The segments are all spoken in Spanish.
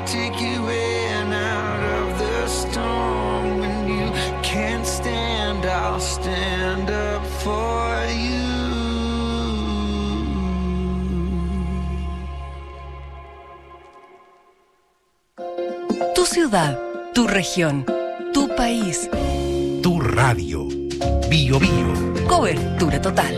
take you in out of the storm. When you can't stand, I'll stand up for you. Tu ciudad, tu región, tu país. Tu radio. Bio Bio. Cobertura total.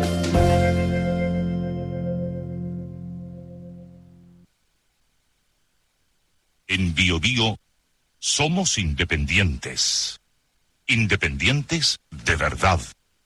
En Bio Bio somos independientes. Independientes de verdad.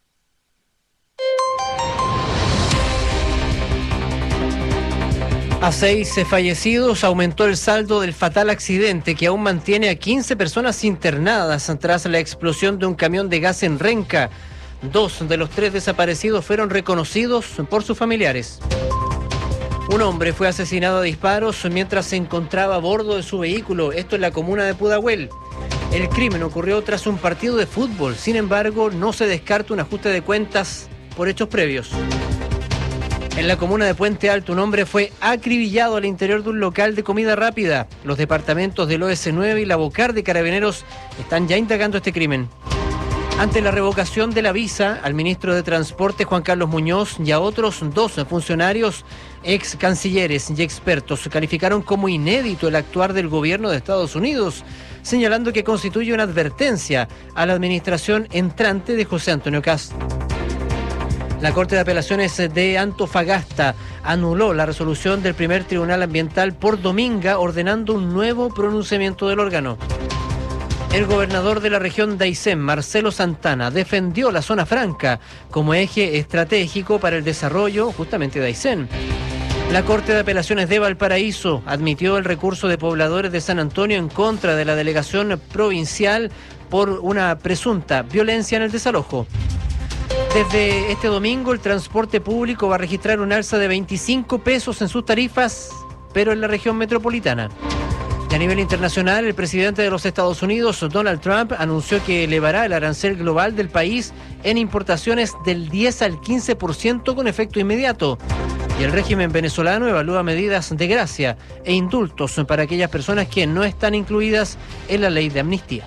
A 6 fallecidos aumentó el saldo del fatal accidente que aún mantiene a 15 personas internadas tras la explosión de un camión de gas en Renca. 2 de los 3 desaparecidos fueron reconocidos por sus familiares. Un hombre fue asesinado a disparos mientras se encontraba a bordo de su vehículo, esto en la comuna de Pudahuel. El crimen ocurrió tras un partido de fútbol, sin embargo, no se descarta un ajuste de cuentas por hechos previos. En la comuna de Puente Alto, un hombre fue acribillado al interior de un local de comida rápida. Los departamentos del OS9 y la Bocar de Carabineros están ya indagando este crimen. Ante la revocación de la visa, al ministro de Transporte, Juan Carlos Muñoz, y a otros 2 funcionarios, ex cancilleres y expertos, calificaron como inédito el actuar del gobierno de Estados Unidos, señalando que constituye una advertencia a la administración entrante de José Antonio Kast. La Corte de Apelaciones de Antofagasta anuló la resolución del primer Tribunal Ambiental por Dominga, ordenando un nuevo pronunciamiento del órgano. El gobernador de la región de Aysén, Marcelo Santana, defendió la zona franca como eje estratégico para el desarrollo justamente de Aysén. La Corte de Apelaciones de Valparaíso admitió el recurso de pobladores de San Antonio en contra de la delegación provincial por una presunta violencia en el desalojo. Desde este domingo, el transporte público va a registrar un alza de 25 pesos en sus tarifas, pero en la región metropolitana. Y a nivel internacional, el presidente de los Estados Unidos, Donald Trump, anunció que elevará el arancel global del país en importaciones del 10 al 15% con efecto inmediato. Y el régimen venezolano evalúa medidas de gracia e indultos para aquellas personas que no están incluidas en la ley de amnistía.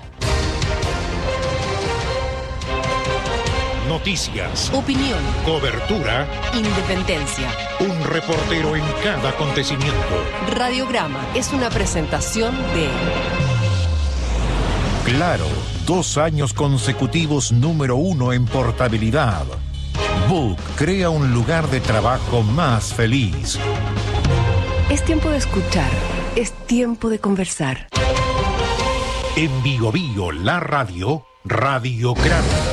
Noticias, Opinión, cobertura, independencia. un reportero en cada acontecimiento. Radiograma es una presentación de Claro, 2 años consecutivos número 1 en portabilidad. Book crea un lugar de trabajo más feliz. Es tiempo de escuchar, es tiempo de conversar. En Bio Bio, la radio, Radiograma.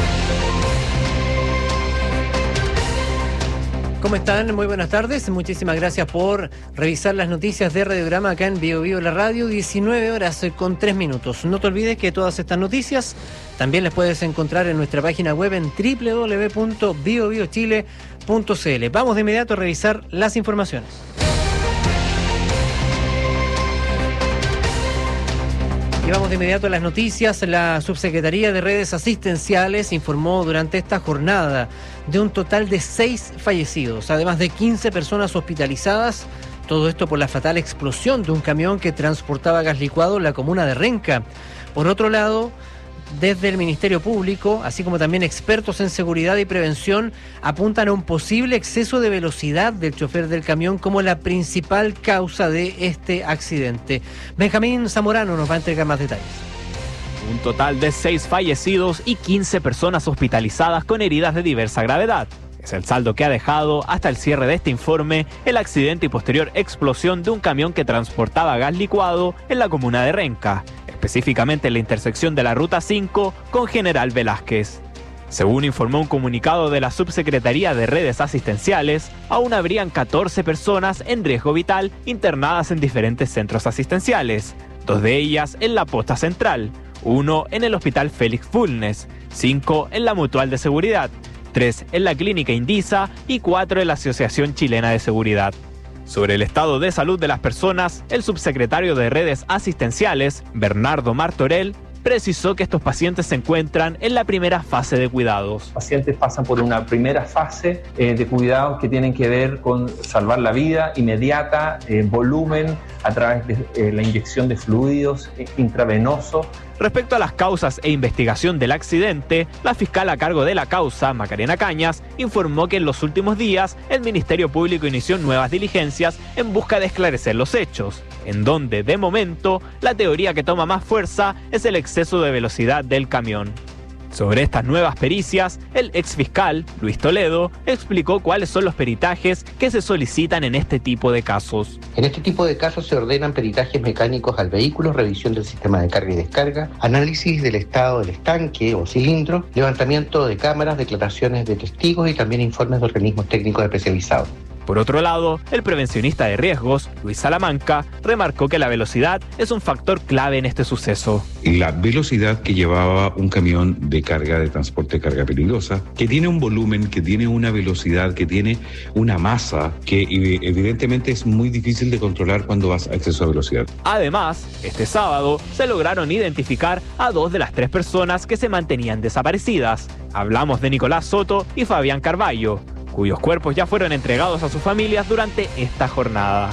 ¿Cómo están? Muy buenas tardes. Muchísimas gracias por revisar las noticias de Radiograma acá en Bio Bio la radio, 19 horas con 3 minutos. No te olvides que todas estas noticias también las puedes encontrar en nuestra página web en www.biobiochile.cl. Vamos de inmediato a revisar las informaciones. Y vamos de inmediato a las noticias. La Subsecretaría de Redes Asistenciales informó durante esta jornada de un total de 6 fallecidos, además de 15 personas hospitalizadas. Todo esto por la fatal explosión de un camión que transportaba gas licuado en la comuna de Renca. Por otro lado, desde el Ministerio Público, así como también expertos en seguridad y prevención, apuntan a un posible exceso de velocidad del chofer del camión como la principal causa de este accidente. Benjamín Zamorano nos va a entregar más detalles. Un total de 6 fallecidos y 15 personas hospitalizadas con heridas de diversa gravedad. Es el saldo que ha dejado, hasta el cierre de este informe, el accidente y posterior explosión de un camión que transportaba gas licuado en la comuna de Renca, específicamente en la intersección de la Ruta 5 con General Velázquez. Según informó un comunicado de la Subsecretaría de Redes Asistenciales, aún habrían 14 personas en riesgo vital internadas en diferentes centros asistenciales, 2 de ellas en la Posta Central, 1 en el Hospital Félix Bulnes, 5 en la Mutual de Seguridad, 3 en la Clínica Indisa y 4 en la Asociación Chilena de Seguridad. Sobre el estado de salud de las personas, el subsecretario de Redes Asistenciales, Bernardo Martorell, precisó que estos pacientes se encuentran en la primera fase de cuidados. Los pacientes pasan por una primera fase de cuidados que tienen que ver con salvar la vida inmediata, volumen a través de la inyección de fluidos intravenosos. Respecto a las causas e investigación del accidente, la fiscal a cargo de la causa, Macarena Cañas, informó que en los últimos días el Ministerio Público inició nuevas diligencias en busca de esclarecer los hechos, en donde, de momento, la teoría que toma más fuerza es el exceso de velocidad del camión. Sobre estas nuevas pericias, el exfiscal, Luis Toledo, explicó cuáles son los peritajes que se solicitan en este tipo de casos. En este tipo de casos se ordenan peritajes mecánicos al vehículo, revisión del sistema de carga y descarga, análisis del estado del estanque o cilindro, levantamiento de cámaras, declaraciones de testigos y también informes de organismos técnicos especializados. Por otro lado, el prevencionista de riesgos, Luis Salamanca, remarcó que la velocidad es un factor clave en este suceso. La velocidad que llevaba un camión de carga, de transporte de carga peligrosa, que tiene un volumen, que tiene una velocidad, que tiene una masa, que evidentemente es muy difícil de controlar cuando vas a exceso de velocidad. Además, este sábado se lograron identificar a 2 de las 3 personas que se mantenían desaparecidas. Hablamos de Nicolás Soto y Fabián Carballo, cuyos cuerpos ya fueron entregados a sus familias durante esta jornada.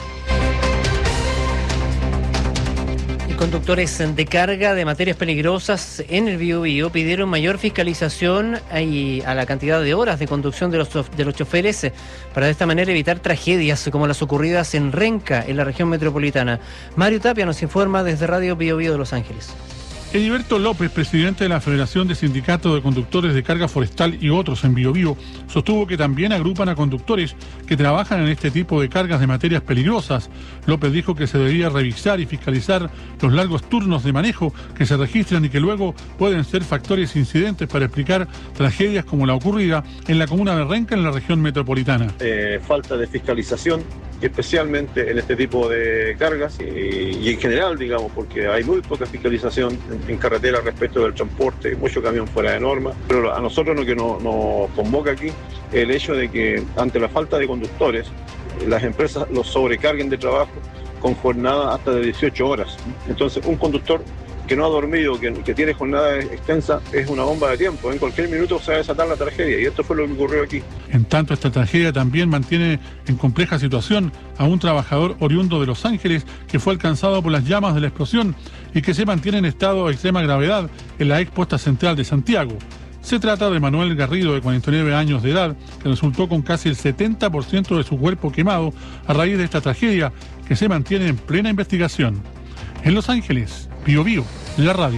Y conductores de carga de materias peligrosas en el Biobío pidieron mayor fiscalización a la cantidad de horas de conducción de los choferes para de esta manera evitar tragedias como las ocurridas en Renca, en la región metropolitana. Mario Tapia nos informa desde Radio Biobío de Los Ángeles. Heriberto López, presidente de la Federación de Sindicatos de Conductores de Carga Forestal y otros en Biobío, sostuvo que también agrupan a conductores que trabajan en este tipo de cargas de materias peligrosas. López dijo que se debería revisar y fiscalizar los largos turnos de manejo que se registran y que luego pueden ser factores incidentes para explicar tragedias como la ocurrida en la comuna de Renca, en la región metropolitana. Falta de fiscalización, especialmente en este tipo de cargas y en general, digamos, porque hay muy poca fiscalización en carretera respecto del transporte, mucho camión fuera de norma, pero a nosotros lo que nos convoca aquí el hecho de que ante la falta de conductores, las empresas los sobrecarguen de trabajo con jornada hasta de 18 horas. Entonces, un conductor que no ha dormido, que tiene jornada extensa, es una bomba de tiempo. En cualquier minuto se va a desatar la tragedia, y esto fue lo que ocurrió aquí. En tanto, esta tragedia también mantiene en compleja situación a un trabajador oriundo de Los Ángeles que fue alcanzado por las llamas de la explosión y que se mantiene en estado de extrema gravedad en la ex posta central de Santiago. Se trata de Manuel Garrido, de 49 años de edad, que resultó con casi el 70% de su cuerpo quemado a raíz de esta tragedia, que se mantiene en plena investigación. En Los Ángeles, Biobío, la radio.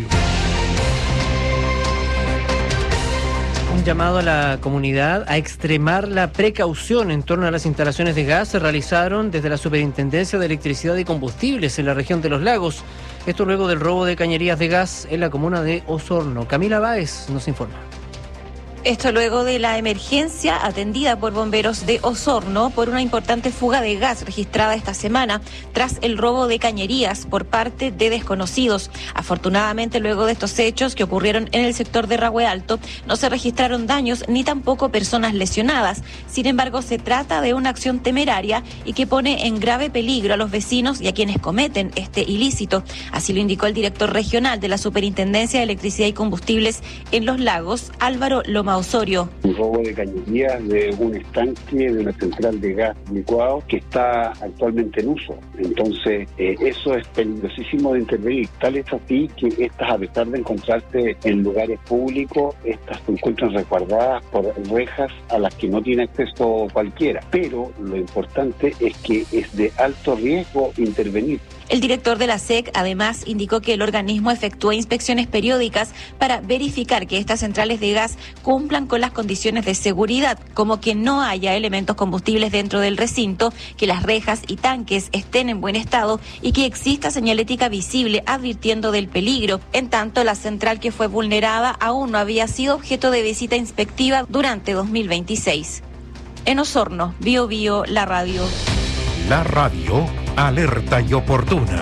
Un llamado a la comunidad a extremar la precaución en torno a las instalaciones de gas se realizaron desde la Superintendencia de Electricidad y Combustibles en la región de Los Lagos. Esto luego del robo de cañerías de gas en la comuna de Osorno. Camila Báez nos informa. Esto luego de la emergencia atendida por bomberos de Osorno por una importante fuga de gas registrada esta semana tras el robo de cañerías por parte de desconocidos. Afortunadamente, luego de estos hechos que ocurrieron en el sector de Rahue Alto, no se registraron daños ni tampoco personas lesionadas. Sin embargo, se trata de una acción temeraria y que pone en grave peligro a los vecinos y a quienes cometen este ilícito. Así lo indicó el director regional de la Superintendencia de Electricidad y Combustibles en Los Lagos, Álvaro Loma Osorio. Un robo de cañerías de un estanque de una central de gas licuado que está actualmente en uso. Entonces, eso es peligrosísimo de intervenir. Tal es así que estas, a pesar de encontrarse en lugares públicos, estas se encuentran resguardadas por rejas a las que no tiene acceso cualquiera. Pero lo importante es que es de alto riesgo intervenir. El director de la SEC además indicó que el organismo efectúa inspecciones periódicas para verificar que estas centrales de gas cumplan con las condiciones de seguridad, como que no haya elementos combustibles dentro del recinto, que las rejas y tanques estén en buen estado y que exista señalética visible advirtiendo del peligro. En tanto, la central que fue vulnerada aún no había sido objeto de visita inspectiva durante 2026. En Osorno, Biobío, la radio. La radio, alerta y oportuna.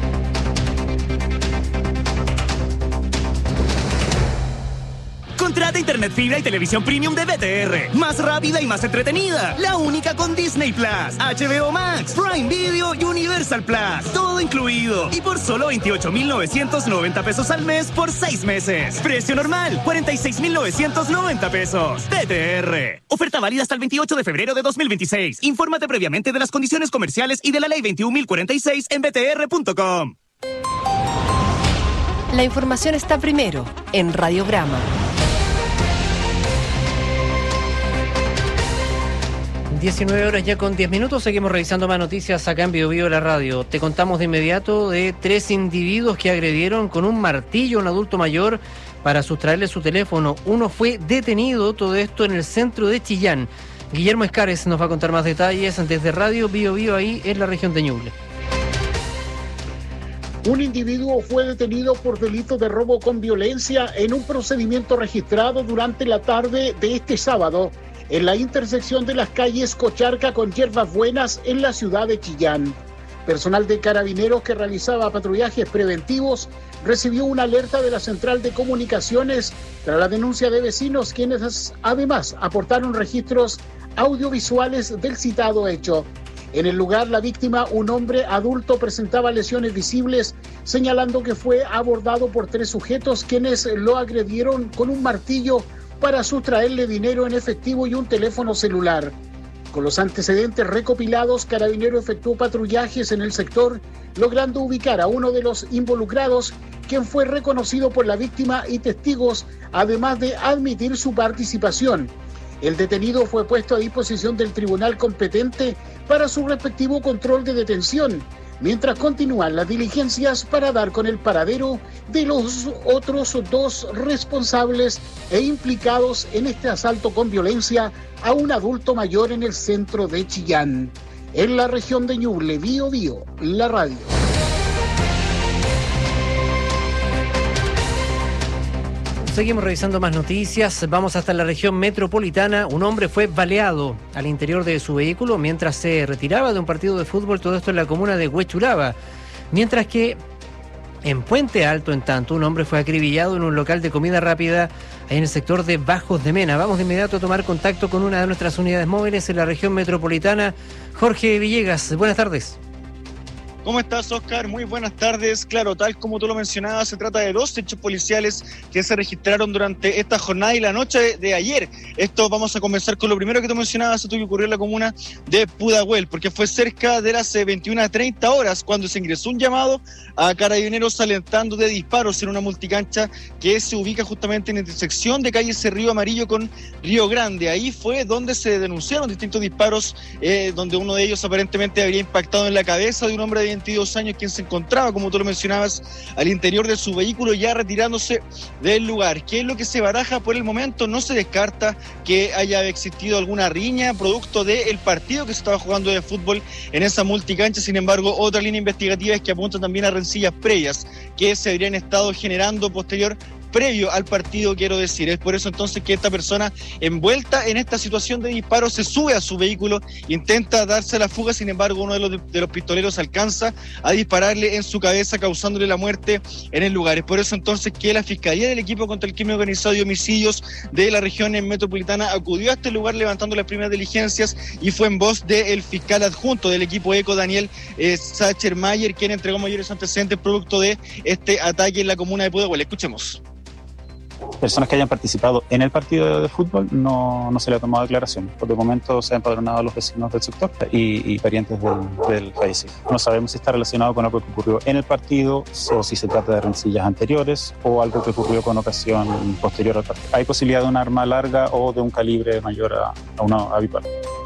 Contrate de internet fibra y televisión premium de BTR. Más rápida y más entretenida. La única con Disney Plus, HBO Max, Prime Video y Universal Plus. Todo incluido. Y por solo 28,990 pesos al mes por 6 meses. Precio normal, 46,990 pesos. BTR. Oferta válida hasta el 28 de febrero de 2026. Infórmate previamente de las condiciones comerciales y de la ley 21.046 en btr.com. La información está primero en Radiograma. 19 horas ya con 10 minutos, seguimos revisando más noticias acá en Bio Bio la radio. Te contamos de inmediato de 3 individuos que agredieron con un martillo a un adulto mayor para sustraerle su teléfono. Uno fue detenido, todo esto en el centro de Chillán. Guillermo Escares nos va a contar más detalles desde Radio Bio Bio ahí en la región de Ñuble. Un individuo fue detenido por delito de robo con violencia en un procedimiento registrado durante la tarde de este sábado en la intersección de las calles Cocharca con Hierbas Buenas en la ciudad de Chillán. Personal de Carabineros que realizaba patrullajes preventivos recibió una alerta de la Central de Comunicaciones tras la denuncia de vecinos, quienes además aportaron registros audiovisuales del citado hecho. En el lugar, la víctima, un hombre adulto, presentaba lesiones visibles, señalando que fue abordado por 3 sujetos quienes lo agredieron con un martillo para sustraerle dinero en efectivo y un teléfono celular. Con los antecedentes recopilados, Carabinero efectuó patrullajes en el sector, logrando ubicar a uno de los involucrados, quien fue reconocido por la víctima y testigos, además de admitir su participación. El detenido fue puesto a disposición del tribunal competente para su respectivo control de detención, mientras continúan las diligencias para dar con el paradero de los otros 2 responsables e implicados en este asalto con violencia a un adulto mayor en el centro de Chillán. En la región de Ñuble, Bio Bio, la radio. Seguimos revisando más noticias. Vamos hasta la región metropolitana. Un hombre fue baleado al interior de su vehículo mientras se retiraba de un partido de fútbol, todo esto en la comuna de Huechuraba. Mientras que en Puente Alto, en tanto, un hombre fue acribillado en un local de comida rápida en el sector de Bajos de Mena. Vamos de inmediato a tomar contacto con una de nuestras unidades móviles en la región metropolitana. Jorge Villegas, buenas tardes. ¿Cómo estás, Oscar? Muy buenas tardes. Claro, tal como tú lo mencionabas, se trata de 2 hechos policiales que se registraron durante esta jornada y la noche de ayer. Esto vamos a comenzar con lo primero que tú mencionabas, esto que ocurrió en la comuna de Pudahuel, porque fue cerca de las 21:30 horas cuando se ingresó un llamado a Carabineros alentando de disparos en una multicancha que se ubica justamente en la intersección de calle Río Amarillo con Río Grande. Ahí fue donde se denunciaron distintos disparos, donde uno de ellos aparentemente habría impactado en la cabeza de un hombre de 22 años, quien se encontraba, como tú lo mencionabas, al interior de su vehículo, ya retirándose del lugar. ¿Qué es lo que se baraja por el momento? No se descarta que haya existido alguna riña producto del partido que se estaba jugando de fútbol en esa multicancha. Sin embargo, otra línea investigativa es que apunta también a rencillas previas que se habrían estado generando previo al partido, quiero decir. Es por eso entonces que esta persona envuelta en esta situación de disparo se sube a su vehículo, intenta darse la fuga. Sin embargo, uno de los pistoleros alcanza a dispararle en su cabeza, causándole la muerte en el lugar. Es por eso entonces que la Fiscalía del Equipo contra el Crimen Organizado y Homicidios de la región metropolitana acudió a este lugar levantando las primeras diligencias, y fue en voz del fiscal adjunto del equipo ECO, Daniel Sachermayer, quien entregó mayores antecedentes producto de este ataque en la comuna de Pudahuel. Escuchemos. Personas que hayan participado en el partido de fútbol no se le ha tomado declaración. Por el momento se han empadronado los vecinos del sector y parientes del fallecido. No sabemos si está relacionado con algo que ocurrió en el partido o si se trata de rencillas anteriores o algo que ocurrió con ocasión posterior al partido. Hay posibilidad de un arma larga o de un calibre mayor a una habitual.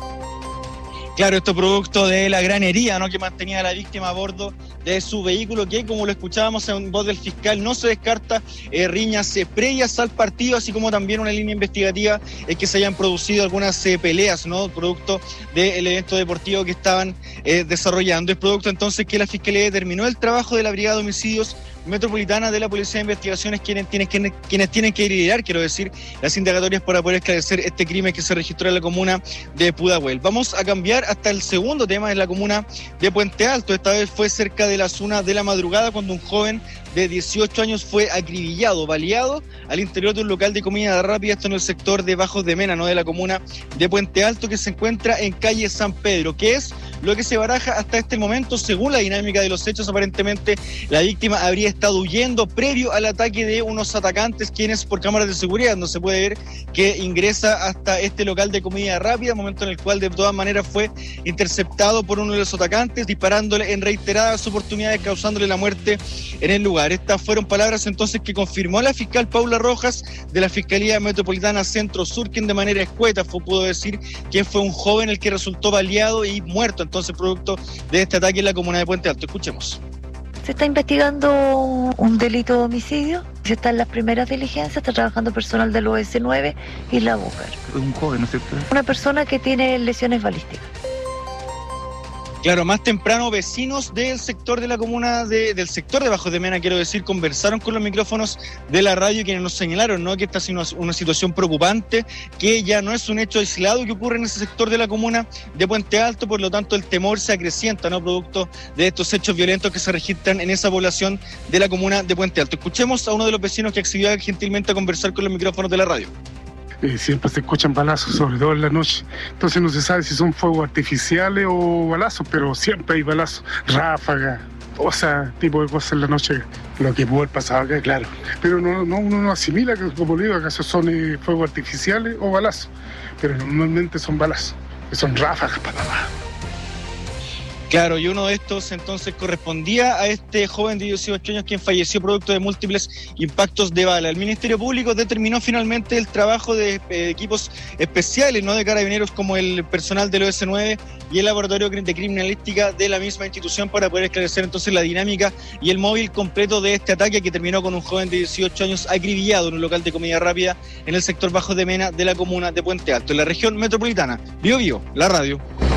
Claro, esto producto de la gran herida, ¿no?, que mantenía a la víctima a bordo de su vehículo, que, como lo escuchábamos en voz del fiscal, no se descarta riñas previas al partido, así como también una línea investigativa es que se hayan producido algunas peleas, ¿no?, producto del evento deportivo que estaban desarrollando. Es producto entonces que la Fiscalía determinó el trabajo de la Brigada de Homicidios metropolitana de la Policía de Investigaciones quienes tienen que liderar, quiero decir, las indagatorias para poder esclarecer este crimen que se registró en la comuna de Pudahuel. Vamos a cambiar hasta el segundo tema en la comuna de Puente Alto. Esta vez fue cerca de las 1 de la madrugada cuando un joven de 18 años fue acribillado, baleado al interior de un local de comida rápida, esto en el sector de Bajos de Mena, de la comuna de Puente Alto, que se encuentra en calle San Pedro, que es lo que se baraja hasta este momento. Según la dinámica de los hechos, aparentemente la víctima habría estado huyendo previo al ataque de unos atacantes, quienes por cámaras de seguridad no se puede ver que ingresa hasta este local de comida rápida, momento en el cual de todas maneras fue interceptado por uno de los atacantes, disparándole en reiteradas oportunidades, causándole la muerte en el lugar. Estas fueron palabras entonces que confirmó la fiscal Paula Rojas de la Fiscalía Metropolitana Centro Sur, quien de manera escueta pudo decir que fue un joven el que resultó baleado y muerto entonces producto de este ataque en la comuna de Puente Alto. Escuchemos. Se está investigando un delito de homicidio, se está en las primeras diligencias, está trabajando personal del OS9 y la BUCAR. Un joven, ¿no es cierto? Una persona que tiene lesiones balísticas. Claro, más temprano vecinos del sector de la comuna, del sector de Bajos de Mena, quiero decir, conversaron con los micrófonos de la radio, quienes nos señalaron, que esta es una situación preocupante, que ya no es un hecho aislado que ocurre en ese sector de la comuna de Puente Alto, por lo tanto el temor se acrecienta, producto de estos hechos violentos que se registran en esa población de la comuna de Puente Alto. Escuchemos a uno de los vecinos que accedió gentilmente a conversar con los micrófonos de la radio. Siempre se escuchan balazos, sobre todo en la noche. Entonces no se sabe si son fuegos artificiales o balazos, pero siempre hay balazos, ráfagas, tipo de cosas en la noche. Lo que pudo haber pasado acá, claro. Pero uno no asimila que, como digo, acaso son fuegos artificiales o balazos. Pero normalmente son balazos, que son ráfagas, papá. Claro, y uno de estos entonces correspondía a este joven de 18 años quien falleció producto de múltiples impactos de bala. El Ministerio Público determinó finalmente el trabajo de equipos especiales, de carabineros, como el personal del OS9 y el laboratorio de criminalística de la misma institución, para poder esclarecer entonces la dinámica y el móvil completo de este ataque que terminó con un joven de 18 años acribillado en un local de comida rápida en el sector Bajos de Mena de la comuna de Puente Alto, en la región metropolitana. Bio Bio, la radio.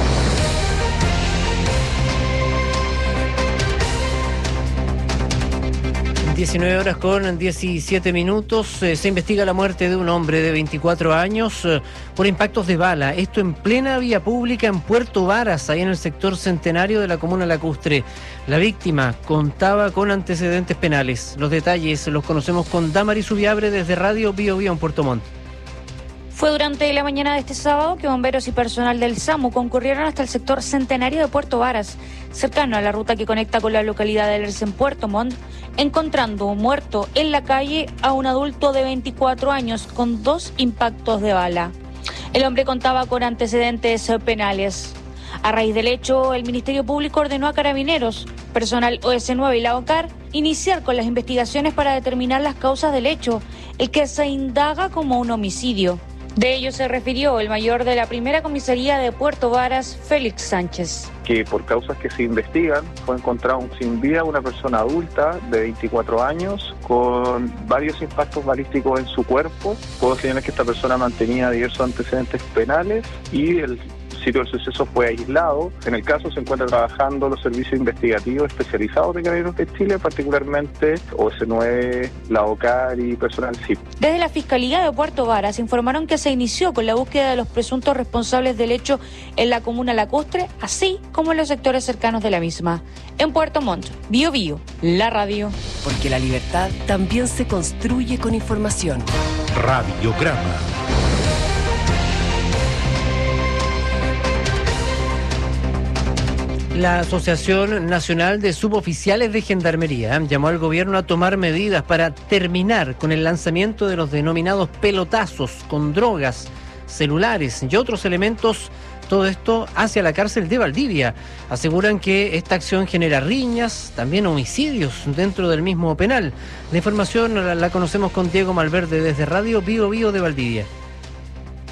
19 horas con 17 minutos. Se investiga la muerte de un hombre de 24 años por impactos de bala. Esto en plena vía pública en Puerto Varas, ahí en el sector Centenario de la comuna Lacustre. La víctima contaba con antecedentes penales. Los detalles los conocemos con Damaris Ubiabre desde Radio Bio Bio en Puerto Montt. Fue durante la mañana de este sábado que bomberos y personal del SAMU concurrieron hasta el sector Centenario de Puerto Varas, cercano a la ruta que conecta con la localidad de Lerce en Puerto Montt, encontrando muerto en la calle a un adulto de 24 años con 2 impactos de bala. El hombre contaba con antecedentes penales. A raíz del hecho, el Ministerio Público ordenó a carabineros, personal OS9 y la BUCAR iniciar con las investigaciones para determinar las causas del hecho, el que se indaga como un homicidio. De ello se refirió el mayor de la primera comisaría de Puerto Varas, Félix Sánchez. Que por causas que se investigan fue encontrado sin vida una persona adulta de 24 años con varios impactos balísticos en su cuerpo. Puedo señalar que esta persona mantenía diversos antecedentes penales y el sitio del suceso fue aislado. En el caso se encuentran trabajando los servicios investigativos especializados de Carabineros de Chile, particularmente OS9, la BUCAR y personal CIP. Desde la Fiscalía de Puerto Varas informaron que se inició con la búsqueda de los presuntos responsables del hecho en la comuna Lacustre, así como en los sectores cercanos de la misma. En Puerto Montt, Bio Bio, la radio. Porque la libertad también se construye con información. Radiograma. La Asociación Nacional de Suboficiales de Gendarmería llamó al gobierno a tomar medidas para terminar con el lanzamiento de los denominados pelotazos con drogas, celulares y otros elementos, todo esto hacia la cárcel de Valdivia. Aseguran que esta acción genera riñas, también homicidios dentro del mismo penal. La información la conocemos con Diego Malverde desde Radio Bio Bio de Valdivia.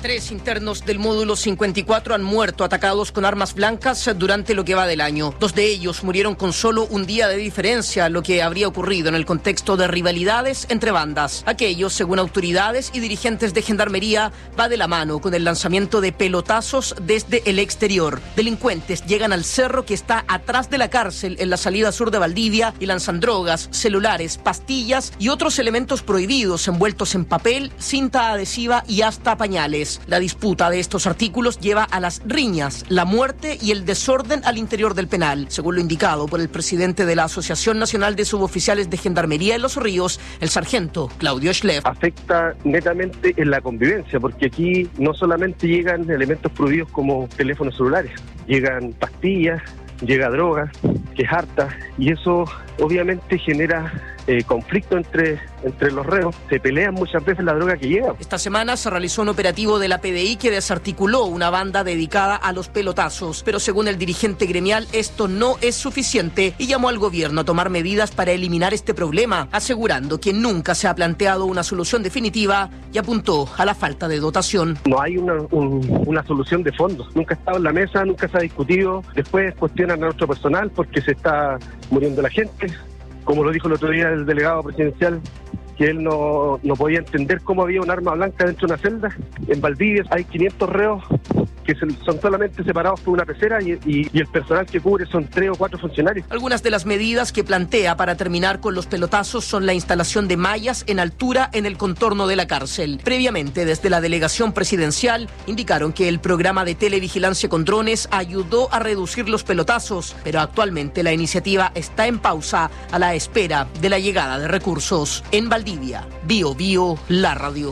3 internos del módulo 54 han muerto atacados con armas blancas durante lo que va del año. 2 de ellos murieron con solo un día de diferencia, lo que habría ocurrido en el contexto de rivalidades entre bandas. Aquello, según autoridades y dirigentes de Gendarmería, va de la mano con el lanzamiento de pelotazos desde el exterior. Delincuentes llegan al cerro que está atrás de la cárcel en la salida sur de Valdivia y lanzan drogas, celulares, pastillas y otros elementos prohibidos envueltos en papel, cinta adhesiva y hasta pañales. La disputa de estos artículos lleva a las riñas, la muerte y el desorden al interior del penal, según lo indicado por el presidente de la Asociación Nacional de Suboficiales de Gendarmería en Los Ríos, el sargento Claudio Schleff. Afecta netamente en la convivencia, porque aquí no solamente llegan elementos prohibidos como teléfonos celulares, llegan pastillas, llega droga, que es harta, y eso obviamente genera conflicto entre los reos. Se pelean muchas veces la droga que llega. Esta semana se realizó un operativo de la PDI que desarticuló una banda dedicada a los pelotazos, pero según el dirigente gremial esto no es suficiente y llamó al gobierno a tomar medidas para eliminar este problema, asegurando que nunca se ha planteado una solución definitiva y apuntó a la falta de dotación. No hay una solución de fondo, nunca ha estado en la mesa, nunca se ha discutido. Después cuestionan a nuestro personal porque se está muriendo la gente. Como lo dijo el otro día el delegado presidencial, que él no podía entender cómo había un arma blanca dentro de una celda. En Valdivia hay 500 reos que son solamente separados por una pecera y el personal que cubre son 3 o 4 funcionarios. Algunas de las medidas que plantea para terminar con los pelotazos son la instalación de mallas en altura en el contorno de la cárcel. Previamente, desde la delegación presidencial, indicaron que el programa de televigilancia con drones ayudó a reducir los pelotazos, pero actualmente la iniciativa está en pausa a la espera de la llegada de recursos. En Valdivia, Bio Bio, la radio.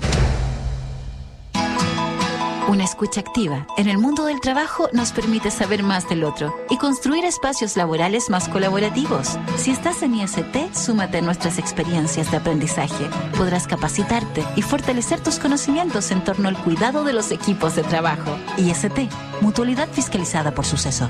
Una escucha activa en el mundo del trabajo nos permite saber más del otro y construir espacios laborales más colaborativos. Si estás en IST, súmate a nuestras experiencias de aprendizaje. Podrás capacitarte y fortalecer tus conocimientos en torno al cuidado de los equipos de trabajo. IST, Mutualidad Fiscalizada por Suceso.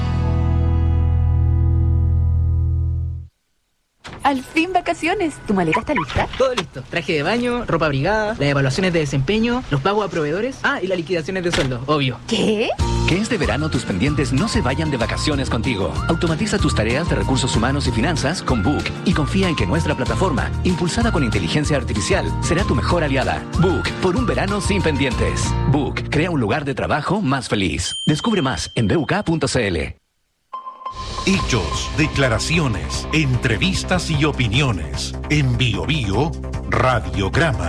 Al fin vacaciones. ¿Tu maleta está lista? Todo listo. Traje de baño, ropa abrigada, las evaluaciones de desempeño, los pagos a proveedores. Y las liquidaciones de sueldo, obvio. ¿Qué? Que este verano tus pendientes no se vayan de vacaciones contigo. Automatiza tus tareas de recursos humanos y finanzas con Book y confía en que nuestra plataforma, impulsada con inteligencia artificial, será tu mejor aliada. Book, por un verano sin pendientes. Book, crea un lugar de trabajo más feliz. Descubre más en buk.cl. Hechos, declaraciones, entrevistas y opiniones. En Bio Bio, Radiograma.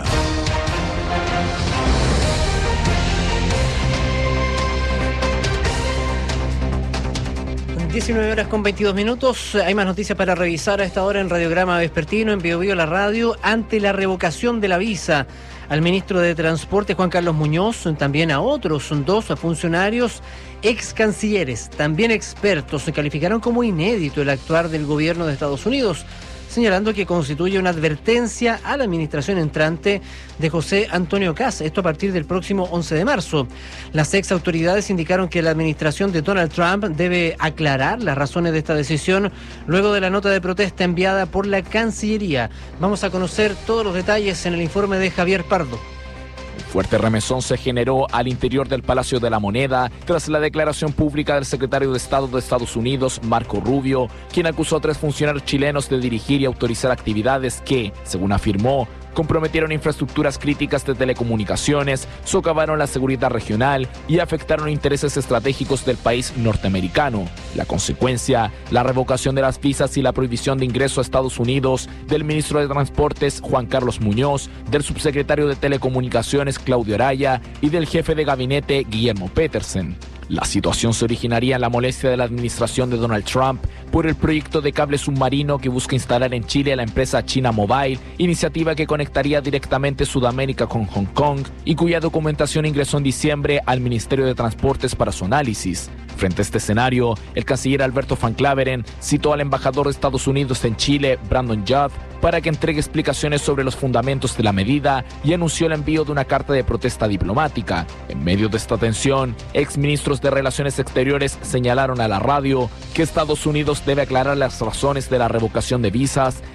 19:22. Hay más noticias para revisar a esta hora en Radiograma Vespertino, en Bio Bio la radio, ante la revocación de la visa al ministro de Transporte, Juan Carlos Muñoz, también a otros 2 funcionarios ex cancilleres, también expertos, se calificaron como inédito el actuar del gobierno de Estados Unidos, señalando que constituye una advertencia a la administración entrante de José Antonio Kast, esto a partir del próximo 11 de marzo. Las ex autoridades indicaron que la administración de Donald Trump debe aclarar las razones de esta decisión luego de la nota de protesta enviada por la Cancillería. Vamos a conocer todos los detalles en el informe de Javier Pardo. Fuerte remesón se generó al interior del Palacio de la Moneda tras la declaración pública del secretario de Estado de Estados Unidos, Marco Rubio, quien acusó a 3 funcionarios chilenos de dirigir y autorizar actividades que, según afirmó, comprometieron infraestructuras críticas de telecomunicaciones, socavaron la seguridad regional y afectaron intereses estratégicos del país norteamericano. La consecuencia, la revocación de las visas y la prohibición de ingreso a Estados Unidos del ministro de Transportes, Juan Carlos Muñoz, del subsecretario de Telecomunicaciones, Claudio Araya, y del jefe de gabinete, Guillermo Petersen. La situación se originaría en la molestia de la administración de Donald Trump por el proyecto de cable submarino que busca instalar en Chile la empresa China Mobile, iniciativa que conectaría directamente Sudamérica con Hong Kong y cuya documentación ingresó en diciembre al Ministerio de Transportes para su análisis. Frente a este escenario, el canciller Alberto Van Claveren citó al embajador de Estados Unidos en Chile, Brandon Judd, para que entregue explicaciones sobre los fundamentos de la medida y anunció el envío de una carta de protesta diplomática. En medio de esta tensión, exministros de Relaciones Exteriores señalaron a la radio que Estados Unidos debe aclarar las razones de la revocación de visas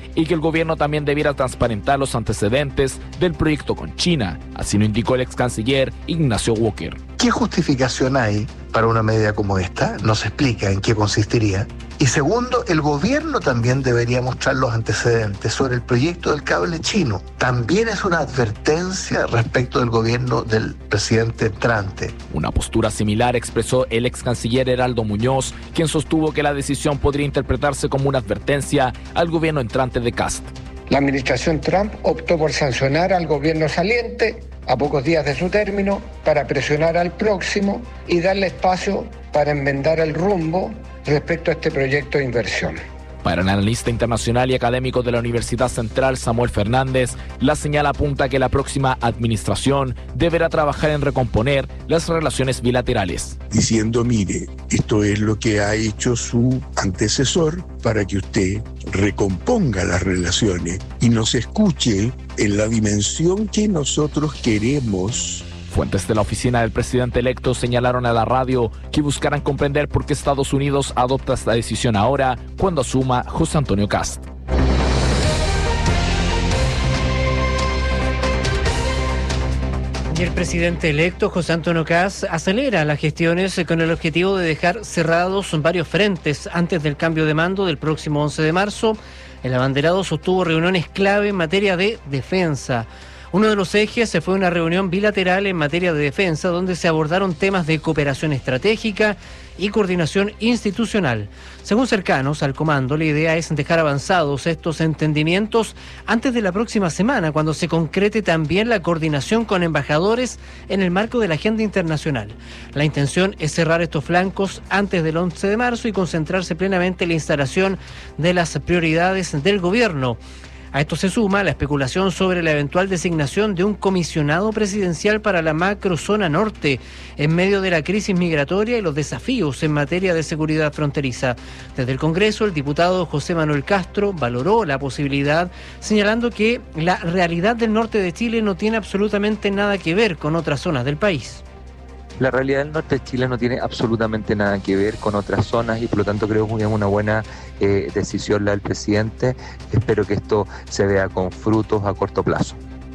y que el gobierno también debiera transparentar los antecedentes del proyecto con China. Así lo indicó el ex canciller Ignacio Walker. ¿Qué justificación hay para una medida como esta? No se explica en qué consistiría. Y segundo, el gobierno también debería mostrar los antecedentes sobre el proyecto del cable chino. También es una advertencia respecto del gobierno del presidente entrante. Una postura similar expresó el ex canciller Heraldo Muñoz, quien sostuvo que la decisión podría interpretarse como una advertencia al gobierno entrante de Kast. La administración Trump optó por sancionar al gobierno saliente a pocos días de su término para presionar al próximo y darle espacio para enmendar el rumbo respecto a este proyecto de inversión. Para el analista internacional y académico de la Universidad Central, Samuel Fernández, la señal apunta a que la próxima administración deberá trabajar en recomponer las relaciones bilaterales. Diciendo, mire, esto es lo que ha hecho su antecesor para que usted recomponga las relaciones y nos escuche en la dimensión que nosotros queremos. Fuentes de la oficina del presidente electo señalaron a la radio que buscarán comprender por qué Estados Unidos adopta esta decisión ahora, cuando asuma José Antonio Kast. Y el presidente electo, José Antonio Kast, acelera las gestiones con el objetivo de dejar cerrados varios frentes antes del cambio de mando del próximo 11 de marzo. El abanderado sostuvo reuniones clave en materia de defensa. Uno de los ejes fue una reunión bilateral en materia de defensa, donde se abordaron temas de cooperación estratégica y coordinación institucional. Según cercanos al comando, la idea es dejar avanzados estos entendimientos antes de la próxima semana, cuando se concrete también la coordinación con embajadores en el marco de la agenda internacional. La intención es cerrar estos flancos antes del 11 de marzo y concentrarse plenamente en la instalación de las prioridades del gobierno. A esto se suma la especulación sobre la eventual designación de un comisionado presidencial para la macrozona norte en medio de la crisis migratoria y los desafíos en materia de seguridad fronteriza. Desde el Congreso, el diputado José Manuel Castro valoró la posibilidad, señalando que la realidad del norte de Chile no tiene absolutamente nada que ver con otras zonas del país. La realidad del norte de Chile no tiene absolutamente nada que ver con otras zonas y por lo tanto creo que es una buena decisión la del presidente. Espero que esto se vea con frutos a corto plazo.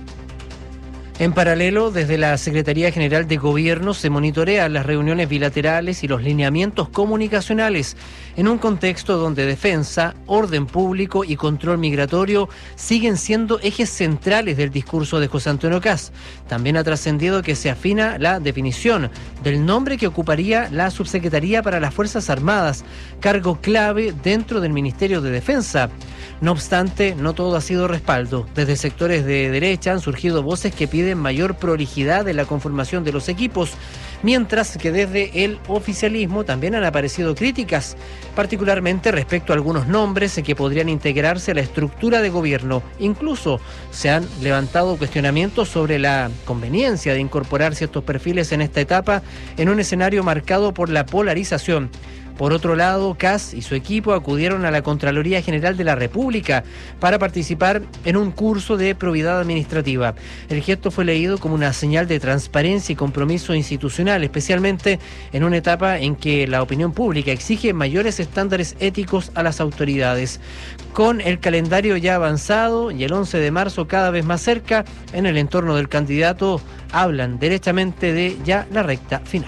En paralelo, desde la Secretaría General de Gobierno se monitorean las reuniones bilaterales y los lineamientos comunicacionales en un contexto donde defensa, orden público y control migratorio siguen siendo ejes centrales del discurso de José Antonio Kast. También ha trascendido que se afina la definición del nombre que ocuparía la Subsecretaría para las Fuerzas Armadas, cargo clave dentro del Ministerio de Defensa. No obstante, no todo ha sido respaldo. Desde sectores de derecha han surgido voces que piden mayor prolijidad en la conformación de los equipos, mientras que desde el oficialismo también han aparecido críticas, particularmente respecto a algunos nombres que podrían integrarse a la estructura de gobierno. Incluso se han levantado cuestionamientos sobre la conveniencia de incorporar ciertos perfiles en esta etapa en un escenario marcado por la polarización. Por otro lado, Kast y su equipo acudieron a la Contraloría General de la República para participar en un curso de probidad administrativa. El gesto fue leído como una señal de transparencia y compromiso institucional, especialmente en una etapa en que la opinión pública exige mayores estándares éticos a las autoridades. Con el calendario ya avanzado y el 11 de marzo cada vez más cerca, en el entorno del candidato hablan derechamente de ya la recta final.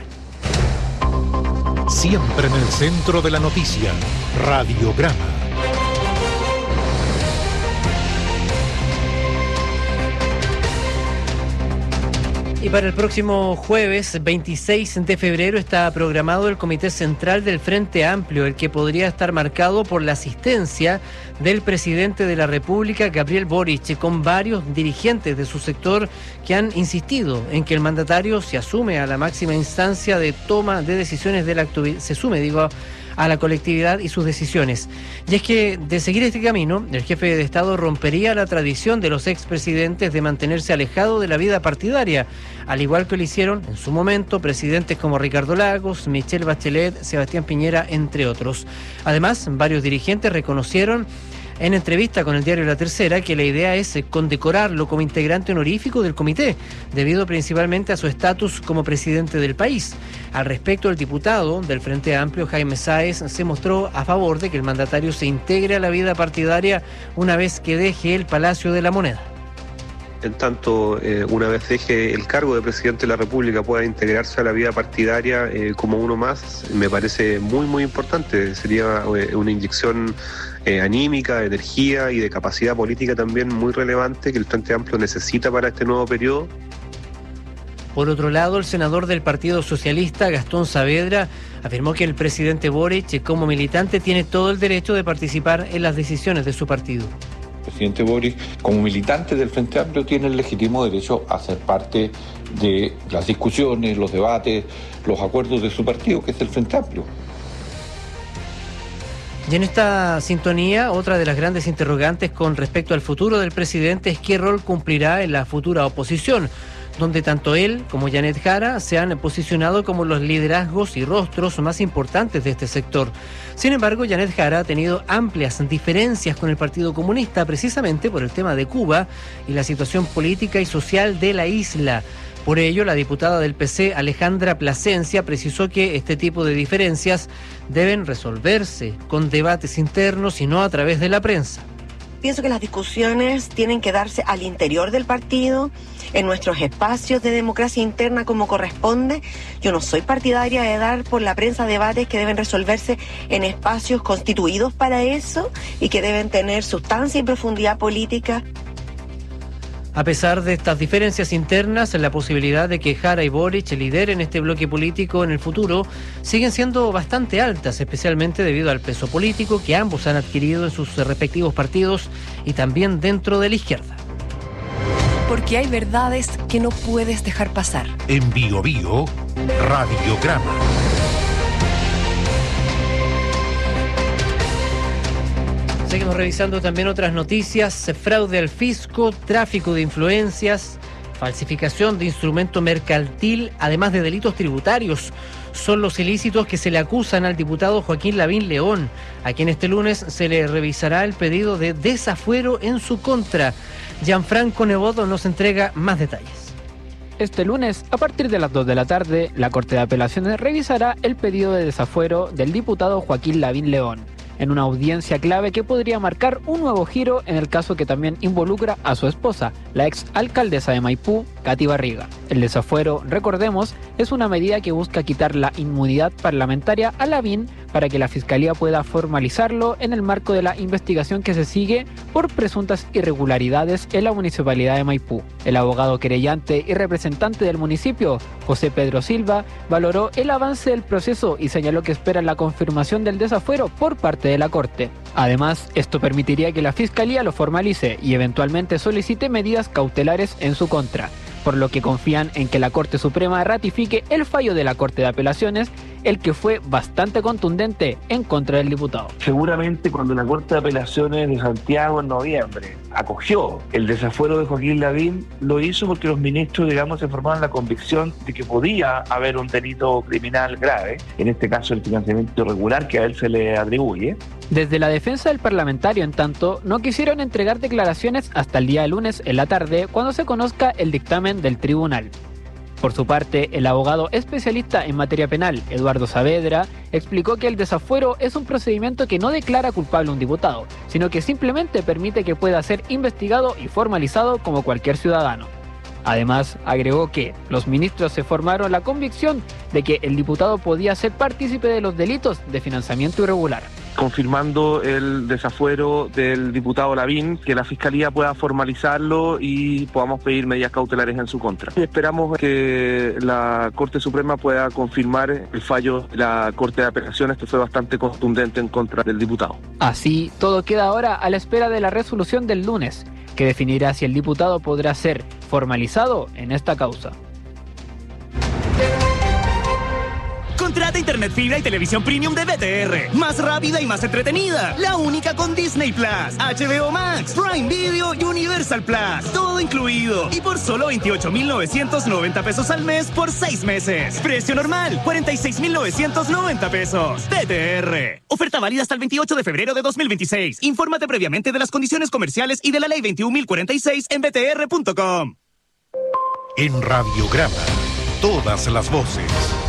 Siempre en el centro de la noticia, Radiograma. Y para el próximo jueves 26 de febrero está programado el Comité Central del Frente Amplio, el que podría estar marcado por la asistencia del presidente de la República, Gabriel Boric, con varios dirigentes de su sector que han insistido en que el mandatario se asume a la máxima instancia de toma de decisiones de la a la colectividad y sus decisiones. Y es que, de seguir este camino, el jefe de Estado rompería la tradición de los expresidentes de mantenerse alejado de la vida partidaria, al igual que lo hicieron en su momento presidentes como Ricardo Lagos, Michelle Bachelet, Sebastián Piñera, entre otros. Además, varios dirigentes reconocieron en entrevista con el diario La Tercera que la idea es condecorarlo como integrante honorífico del comité, debido principalmente a su estatus como presidente del país. Al respecto, el diputado del Frente Amplio, Jaime Sáez, se mostró a favor de que el mandatario se integre a la vida partidaria una vez que deje el Palacio de la Moneda. En tanto, una vez deje el cargo de presidente de la República, pueda integrarse a la vida partidaria como uno más, me parece muy importante. Sería una inyección anímica, de energía y de capacidad política también muy relevante que el Frente Amplio necesita para este nuevo periodo. Por otro lado, el senador del Partido Socialista, Gastón Saavedra, afirmó que el presidente Boric, como militante, tiene todo el derecho de participar en las decisiones de su partido. El presidente Boric, como militante del Frente Amplio, tiene el legítimo derecho a ser parte de las discusiones, los debates, los acuerdos de su partido, que es el Frente Amplio. Y en esta sintonía, otra de las grandes interrogantes con respecto al futuro del presidente es qué rol cumplirá en la futura oposición, donde tanto él como Janet Jara se han posicionado como los liderazgos y rostros más importantes de este sector. Sin embargo, Janet Jara ha tenido amplias diferencias con el Partido Comunista, precisamente por el tema de Cuba y la situación política y social de la isla. Por ello, la diputada del PC, Alejandra Plasencia, precisó que este tipo de diferencias deben resolverse con debates internos y no a través de la prensa. Pienso que las discusiones tienen que darse al interior del partido, en nuestros espacios de democracia interna como corresponde. Yo no soy partidaria de dar por la prensa debates que deben resolverse en espacios constituidos para eso y que deben tener sustancia y profundidad política. A pesar de estas diferencias internas, la posibilidad de que Jara y Boric lideren este bloque político en el futuro siguen siendo bastante altas, especialmente debido al peso político que ambos han adquirido en sus respectivos partidos y también dentro de la izquierda. Porque hay verdades que no puedes dejar pasar. En Bio Bio, Radiograma. Seguimos revisando también otras noticias: fraude al fisco, tráfico de influencias, falsificación de instrumento mercantil, además de delitos tributarios. Son los ilícitos que se le acusan al diputado Joaquín Lavín León, a quien este lunes se le revisará el pedido de desafuero en su contra. Gianfranco Nebodo nos entrega más detalles. Este lunes, a partir de las 2 de la tarde, la Corte de Apelaciones revisará el pedido de desafuero del diputado Joaquín Lavín León, en una audiencia clave que podría marcar un nuevo giro en el caso que también involucra a su esposa, la ex alcaldesa de Maipú, Katy Barriga. El desafuero, recordemos, es una medida que busca quitar la inmunidad parlamentaria a Lavín para que la Fiscalía pueda formalizarlo en el marco de la investigación que se sigue por presuntas irregularidades en la municipalidad de Maipú. El abogado querellante y representante del municipio, José Pedro Silva, valoró el avance del proceso y señaló que espera la confirmación del desafuero por parte de la Corte. Además, esto permitiría que la Fiscalía lo formalice y eventualmente solicite medidas cautelares en su contra, por lo que confían en que la Corte Suprema ratifique el fallo de la Corte de Apelaciones, el que fue bastante contundente en contra del diputado. Seguramente cuando la Corte de Apelaciones de Santiago en noviembre acogió el desafuero de Joaquín Lavín, lo hizo porque los ministros, se formaron la convicción de que podía haber un delito criminal grave, en este caso el financiamiento irregular que a él se le atribuye. Desde la defensa del parlamentario, en tanto, no quisieron entregar declaraciones hasta el día lunes en la tarde, cuando se conozca el dictamen del tribunal. Por su parte, el abogado especialista en materia penal, Eduardo Saavedra, explicó que el desafuero es un procedimiento que no declara culpable a un diputado, sino que simplemente permite que pueda ser investigado y formalizado como cualquier ciudadano. Además, agregó que los ministros se formaron la convicción de que el diputado podía ser partícipe de los delitos de financiamiento irregular. Confirmando el desafuero del diputado Lavín, que la Fiscalía pueda formalizarlo y podamos pedir medidas cautelares en su contra. Esperamos que la Corte Suprema pueda confirmar el fallo de la Corte de Apelaciones, que fue bastante contundente en contra del diputado. Así, todo queda ahora a la espera de la resolución del lunes, que definirá si el diputado podrá ser formalizado en esta causa. Contrata internet fibra y televisión premium de BTR. Más rápida y más entretenida. La única con Disney Plus, HBO Max, Prime Video y Universal Plus. Todo incluido. Y por solo 28,990 pesos al mes por 6 meses. Precio normal, 46,990 pesos. BTR. Oferta válida hasta el 28 de febrero de 2026. Infórmate previamente de las condiciones comerciales y de la ley 21.046 en btr.com. En Radiograma, todas las voces.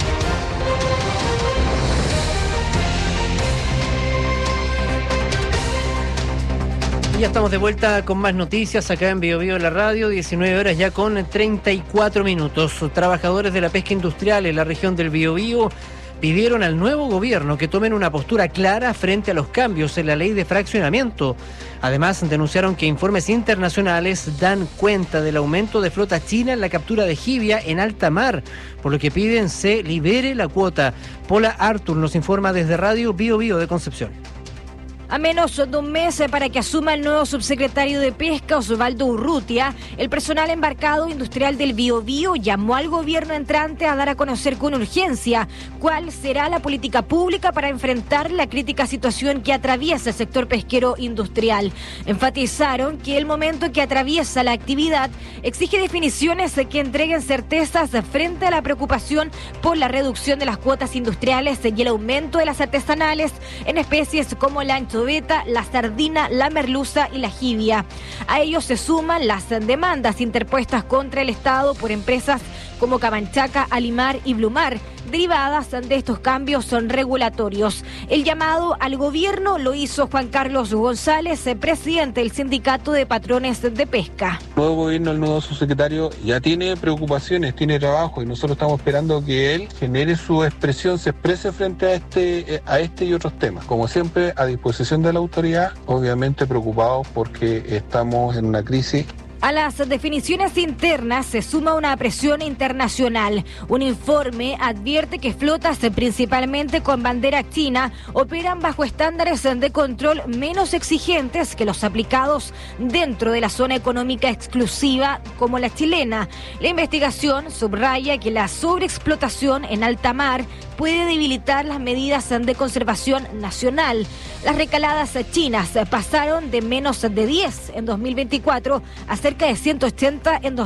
Ya estamos de vuelta con más noticias acá en Bio Bio de la radio, 19 horas ya con 34 minutos. Trabajadores de la pesca industrial en la región del Biobío pidieron al nuevo gobierno que tomen una postura clara frente a los cambios en la ley de fraccionamiento. Además, denunciaron que informes internacionales dan cuenta del aumento de flota china en la captura de jibia en alta mar, por lo que piden se libere la cuota. Paula Artur nos informa desde Radio Bio Bio de Concepción. A menos de un mes para que asuma el nuevo subsecretario de Pesca, Osvaldo Urrutia, el personal embarcado industrial del Biobío llamó al gobierno entrante a dar a conocer con urgencia cuál será la política pública para enfrentar la crítica situación que atraviesa el sector pesquero industrial. Enfatizaron que el momento que atraviesa la actividad exige definiciones que entreguen certezas frente a la preocupación por la reducción de las cuotas industriales y el aumento de las artesanales en especies como la anchoveta, la sardina, la merluza y la jibia. A ellos se suman las demandas interpuestas contra el Estado por empresas como Camanchaca, Alimar y Blumar, derivadas de estos cambios regulatorios. El llamado al gobierno lo hizo Juan Carlos González, presidente del Sindicato de Patrones de Pesca. El nuevo gobierno, el nuevo subsecretario ya tiene preocupaciones, tiene trabajo y nosotros estamos esperando que él genere su expresión, se exprese frente a este y otros temas. Como siempre, a disposición de la autoridad, obviamente preocupados porque estamos en una crisis. A las definiciones internas se suma una presión internacional. Un informe advierte que flotas, principalmente con bandera china, operan bajo estándares de control menos exigentes que los aplicados dentro de la zona económica exclusiva como la chilena. La investigación subraya que la sobreexplotación en alta mar puede debilitar las medidas de conservación nacional. Las recaladas chinas pasaron de menos de 10 en 2024 a cerca de 180 en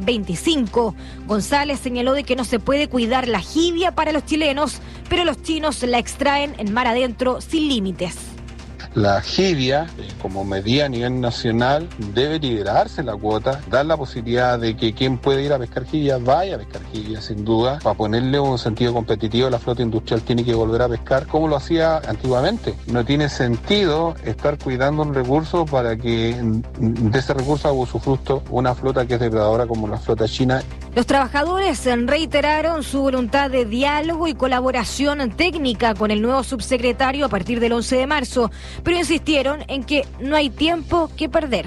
2025. González señaló de que no se puede cuidar la jibia para los chilenos, pero los chinos la extraen en mar adentro sin límites. La jibia, como medida a nivel nacional, debe liberarse la cuota, dar la posibilidad de que quien puede ir a pescar jibia vaya a pescar jibia, sin duda. Para ponerle un sentido competitivo, la flota industrial tiene que volver a pescar como lo hacía antiguamente. No tiene sentido estar cuidando un recurso para que de ese recurso haga usufructo una flota que es depredadora como la flota china. Los trabajadores reiteraron su voluntad de diálogo y colaboración técnica con el nuevo subsecretario a partir del 11 de marzo, pero insistieron en que no hay tiempo que perder.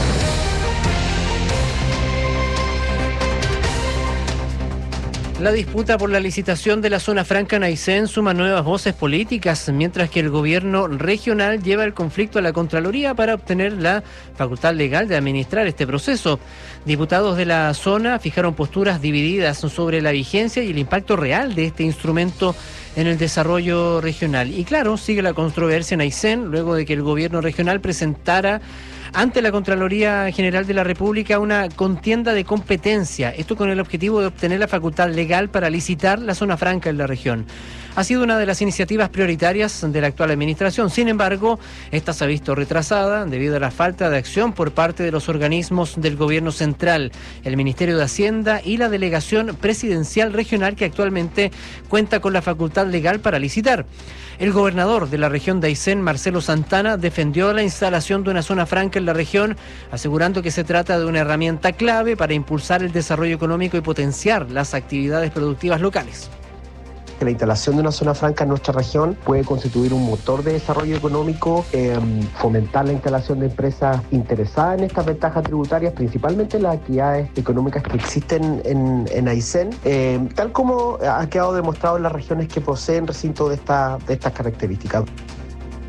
La disputa por la licitación de la zona franca en Aysén suma nuevas voces políticas, mientras que el gobierno regional lleva el conflicto a la Contraloría para obtener la facultad legal de administrar este proceso. Diputados de la zona fijaron posturas divididas sobre la vigencia y el impacto real de este instrumento en el desarrollo regional. Y claro, sigue la controversia en Aysén, luego de que el gobierno regional presentara ante la Contraloría General de la República una contienda de competencia, esto con el objetivo de obtener la facultad legal para licitar la zona franca en la región. Ha sido una de las iniciativas prioritarias de la actual administración. Sin embargo, esta se ha visto retrasada debido a la falta de acción por parte de los organismos del gobierno central, el Ministerio de Hacienda y la Delegación Presidencial Regional, que actualmente cuenta con la facultad legal para licitar. El gobernador de la región de Aysén, Marcelo Santana, defendió la instalación de una zona franca en la región, asegurando que se trata de una herramienta clave para impulsar el desarrollo económico y potenciar las actividades productivas locales. Que la instalación de una zona franca en nuestra región puede constituir un motor de desarrollo económico, fomentar la instalación de empresas interesadas en estas ventajas tributarias, principalmente las actividades económicas que existen en Aysén, tal como ha quedado demostrado en las regiones que poseen recintos de estas características.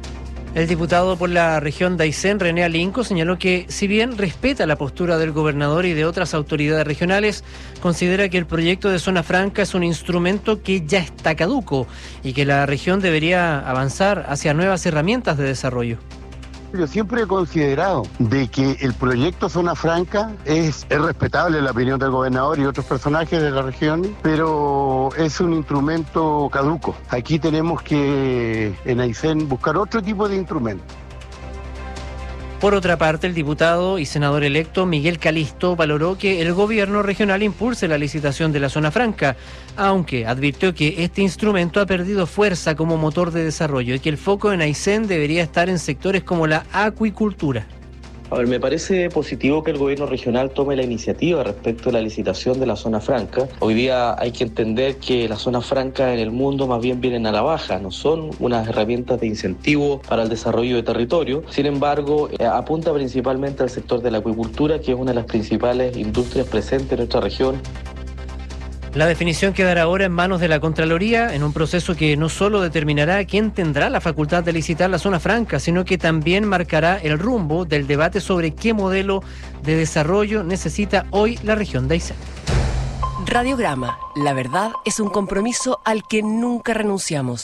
El diputado por la región de Aysén, René Alinco, señaló que si bien respeta la postura del gobernador y de otras autoridades regionales, considera que el proyecto de Zona Franca es un instrumento que ya está caduco y que la región debería avanzar hacia nuevas herramientas de desarrollo. Yo siempre he considerado de que el proyecto Zona Franca es respetable la opinión del gobernador y otros personajes de la región, pero es un instrumento caduco. Aquí tenemos que en Aysén buscar otro tipo de instrumento. Por otra parte, el diputado y senador electo Miguel Calisto valoró que el gobierno regional impulse la licitación de la Zona Franca, aunque advirtió que este instrumento ha perdido fuerza como motor de desarrollo y que el foco en Aysén debería estar en sectores como la acuicultura. A ver, me parece positivo que el gobierno regional tome la iniciativa respecto a la licitación de la Zona Franca. Hoy día hay que entender que las zonas francas en el mundo más bien vienen a la baja, no son unas herramientas de incentivo para el desarrollo de territorio. Sin embargo, apunta principalmente al sector de la acuicultura, que es una de las principales industrias presentes en nuestra región. La definición quedará ahora en manos de la Contraloría, en un proceso que no solo determinará quién tendrá la facultad de licitar la Zona Franca, sino que también marcará el rumbo del debate sobre qué modelo de desarrollo necesita hoy la región de Aysén. Radiograma. La verdad es un compromiso al que nunca renunciamos.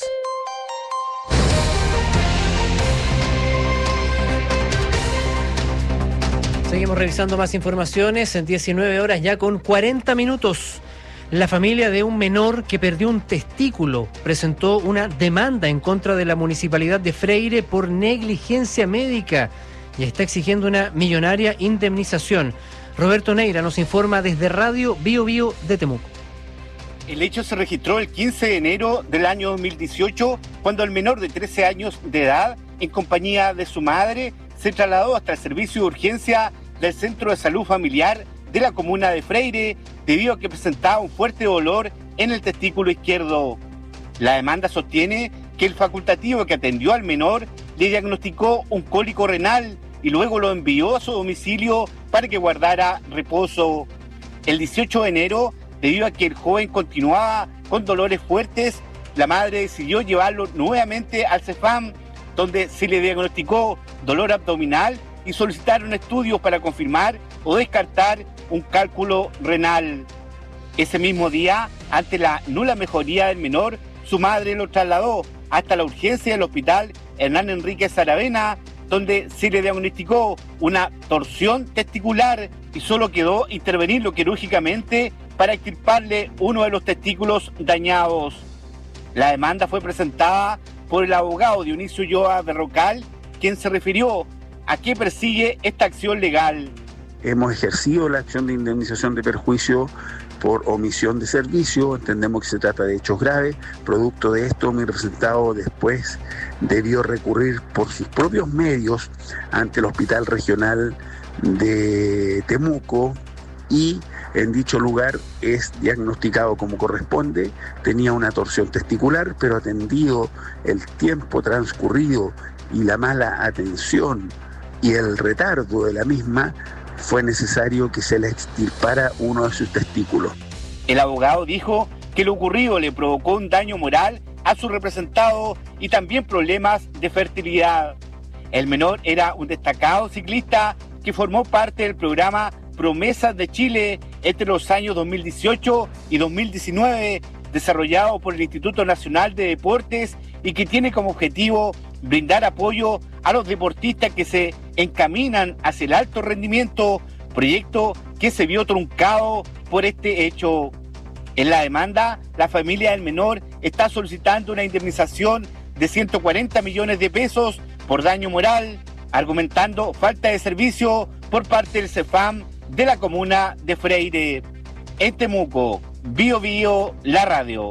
Seguimos revisando más informaciones en 19 horas ya con 40 minutos. La familia de un menor que perdió un testículo presentó una demanda en contra de la Municipalidad de Freire por negligencia médica y está exigiendo una millonaria indemnización. Roberto Neira nos informa desde Radio Bio Bio de Temuco. El hecho se registró el 15 de enero del año 2018, cuando el menor de 13 años de edad, en compañía de su madre, se trasladó hasta el servicio de urgencia del Centro de Salud Familiar de la comuna de Freire, debido a que presentaba un fuerte dolor en el testículo izquierdo. La demanda sostiene que el facultativo que atendió al menor le diagnosticó un cólico renal y luego lo envió a su domicilio para que guardara reposo. El 18 de enero, debido a que el joven continuaba con dolores fuertes, la madre decidió llevarlo nuevamente al CEFAM, donde se le diagnosticó dolor abdominal y solicitaron estudios para confirmar o descartar un cálculo renal. Ese mismo día, ante la nula mejoría del menor, su madre lo trasladó hasta la urgencia del hospital Hernán Enríquez Aravena, donde se le diagnosticó una torsión testicular y solo quedó intervenirlo quirúrgicamente para extirparle uno de los testículos dañados. La demanda fue presentada por el abogado Dionisio Ulloa Berrocal, quien se refirió a qué persigue esta acción legal. Hemos ejercido la acción de indemnización de perjuicio por omisión de servicio. Entendemos que se trata de hechos graves. Producto de esto, mi representado después debió recurrir por sus propios medios ante el Hospital Regional de Temuco y en dicho lugar es diagnosticado como corresponde. Tenía una torsión testicular, pero atendido el tiempo transcurrido y la mala atención y el retardo de la misma, fue necesario que se le extirpara uno de sus testículos. El abogado dijo que lo ocurrido le provocó un daño moral a su representado y también problemas de fertilidad. El menor era un destacado ciclista que formó parte del programa Promesas de Chile entre los años 2018 y 2019, desarrollado por el Instituto Nacional de Deportes y que tiene como objetivo brindar apoyo a los deportistas que se encaminan hacia el alto rendimiento, proyecto que se vio truncado por este hecho. En la demanda, la familia del menor está solicitando una indemnización de 140 millones de pesos por daño moral, argumentando falta de servicio por parte del CEFAM de la comuna de Freire. En Temuco, Bio Bio, la radio.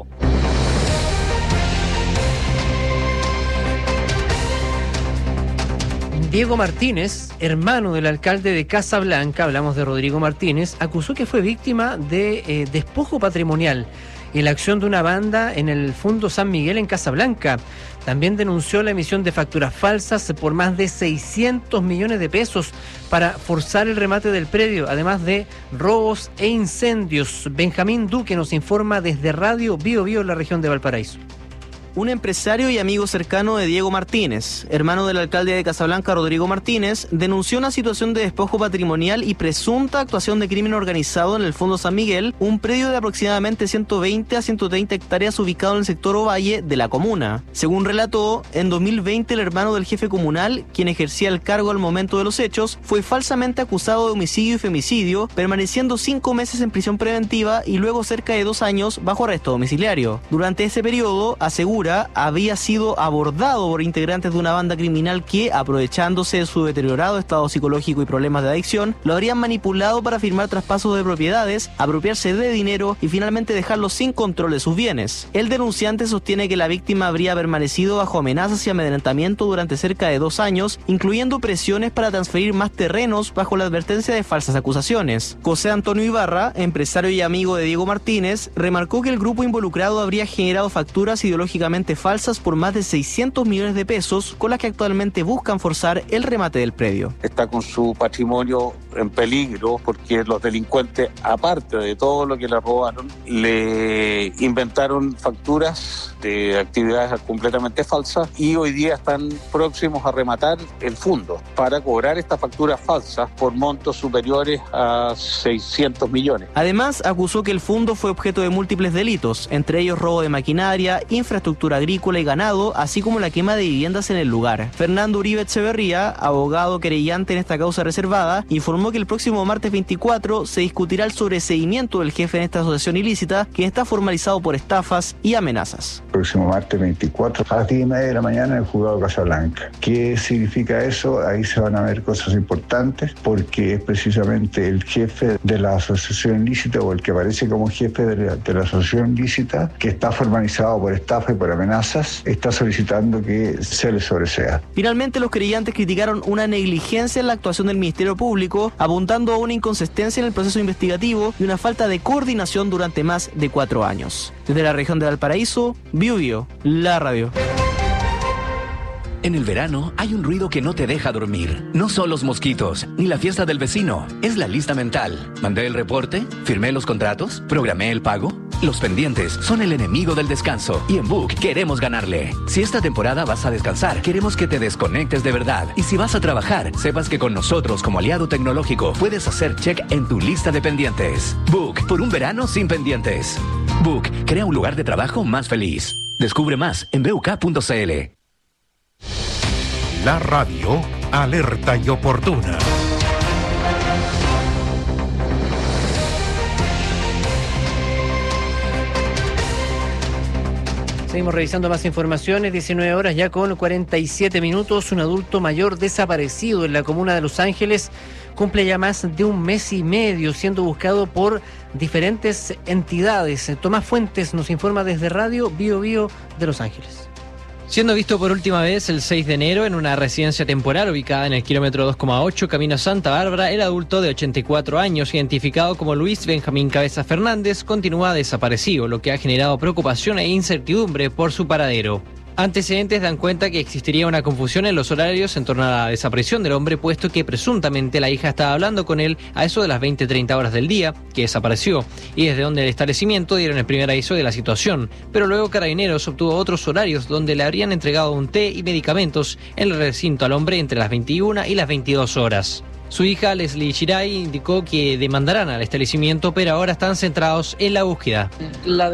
Diego Martínez, hermano del alcalde de Casablanca, hablamos de Rodrigo Martínez, acusó que fue víctima de despojo patrimonial y la acción de una banda en el Fundo San Miguel en Casablanca. También denunció la emisión de facturas falsas por más de 600 millones de pesos para forzar el remate del predio, además de robos e incendios. Benjamín Duque nos informa desde Radio Bio Bio en la región de Valparaíso. un empresario y amigo cercano de Diego Martínez, hermano del alcalde de Casablanca, Rodrigo Martínez, denunció una situación de despojo patrimonial y presunta actuación de crimen organizado en el Fondo San Miguel, un predio de aproximadamente 120 a 130 hectáreas ubicado en el sector Ovalle de la comuna. Según relató, en 2020 el hermano del jefe comunal, quien ejercía el cargo al momento de los hechos, fue falsamente acusado de homicidio y femicidio, permaneciendo 5 meses en prisión preventiva y luego cerca de 2 años bajo arresto domiciliario. Durante ese periodo, asegura, había sido abordado por integrantes de una banda criminal que, aprovechándose de su deteriorado estado psicológico y problemas de adicción, lo habrían manipulado para firmar traspasos de propiedades, apropiarse de dinero y finalmente dejarlo sin control de sus bienes. El denunciante sostiene que la víctima habría permanecido bajo amenazas y amedrentamiento durante cerca de 2 años, incluyendo presiones para transferir más terrenos bajo la advertencia de falsas acusaciones. José Antonio Ibarra, empresario y amigo de Diego Martínez, remarcó que el grupo involucrado habría generado facturas ideológicamente falsas por más de 600 millones de pesos, con las que actualmente buscan forzar el remate del predio. Está con su patrimonio en peligro porque los delincuentes, aparte de todo lo que le robaron, le inventaron facturas de actividades completamente falsas y hoy día están próximos a rematar el fondo para cobrar estas facturas falsas por montos superiores a 600 millones. Además, acusó que el fondo fue objeto de múltiples delitos, entre ellos robo de maquinaria, infraestructura agrícola y ganado, así como la quema de viviendas en el lugar. Fernando Uribe Echeverría, abogado querellante en esta causa reservada, informó que el próximo martes 24 se discutirá el sobreseimiento del jefe en esta asociación ilícita, quien está formalizado por estafas y amenazas. Próximo martes 24 a las 10:30 de la mañana en el juzgado de Casablanca. ¿Qué significa eso? Ahí se van a ver cosas importantes porque es precisamente el jefe de la asociación ilícita o el que aparece como jefe de la asociación ilícita, que está formalizado por estafa y por amenazas, está solicitando que se le sobresea. Finalmente, los querellantes criticaron una negligencia en la actuación del Ministerio Público, apuntando a una inconsistencia en el proceso investigativo y una falta de coordinación durante más de 4 años. Desde la región de Valparaíso, Biobío, la radio. En el verano hay un ruido que no te deja dormir. No son los mosquitos, ni la fiesta del vecino. Es la lista mental. ¿Mandé el reporte? ¿Firmé los contratos? ¿Programé el pago? Los pendientes son el enemigo del descanso y en Book queremos ganarle. Si esta temporada vas a descansar, queremos que te desconectes de verdad. Y si vas a trabajar, sepas que con nosotros como aliado tecnológico puedes hacer check en tu lista de pendientes. Book, por un verano sin pendientes. Book, crea un lugar de trabajo más feliz. Descubre más en buk.cl. La radio, alerta y oportuna. Seguimos revisando más informaciones, 19 horas ya con 47 minutos. Un adulto mayor desaparecido en la comuna de Los Ángeles cumple ya más de 1 mes y medio siendo buscado por diferentes entidades. Tomás Fuentes nos informa desde Radio Biobío de Los Ángeles. Siendo visto por última vez el 6 de enero en una residencia temporal ubicada en el kilómetro 2,8 camino a Santa Bárbara, el adulto de 84 años, identificado como Luis Benjamín Cabeza Fernández, continúa desaparecido, lo que ha generado preocupación e incertidumbre por su paradero. Antecedentes dan cuenta que existiría una confusión en los horarios en torno a la desaparición del hombre, puesto que presuntamente la hija estaba hablando con él a eso de las 20:30 horas del día, que desapareció, y desde donde el establecimiento dieron el primer aviso de la situación, pero luego Carabineros obtuvo otros horarios donde le habrían entregado un té y medicamentos en el recinto al hombre entre las 21 y las 22 horas. Su hija, Leslie Shirai, indicó que demandarán al establecimiento, pero ahora están centrados en la búsqueda. La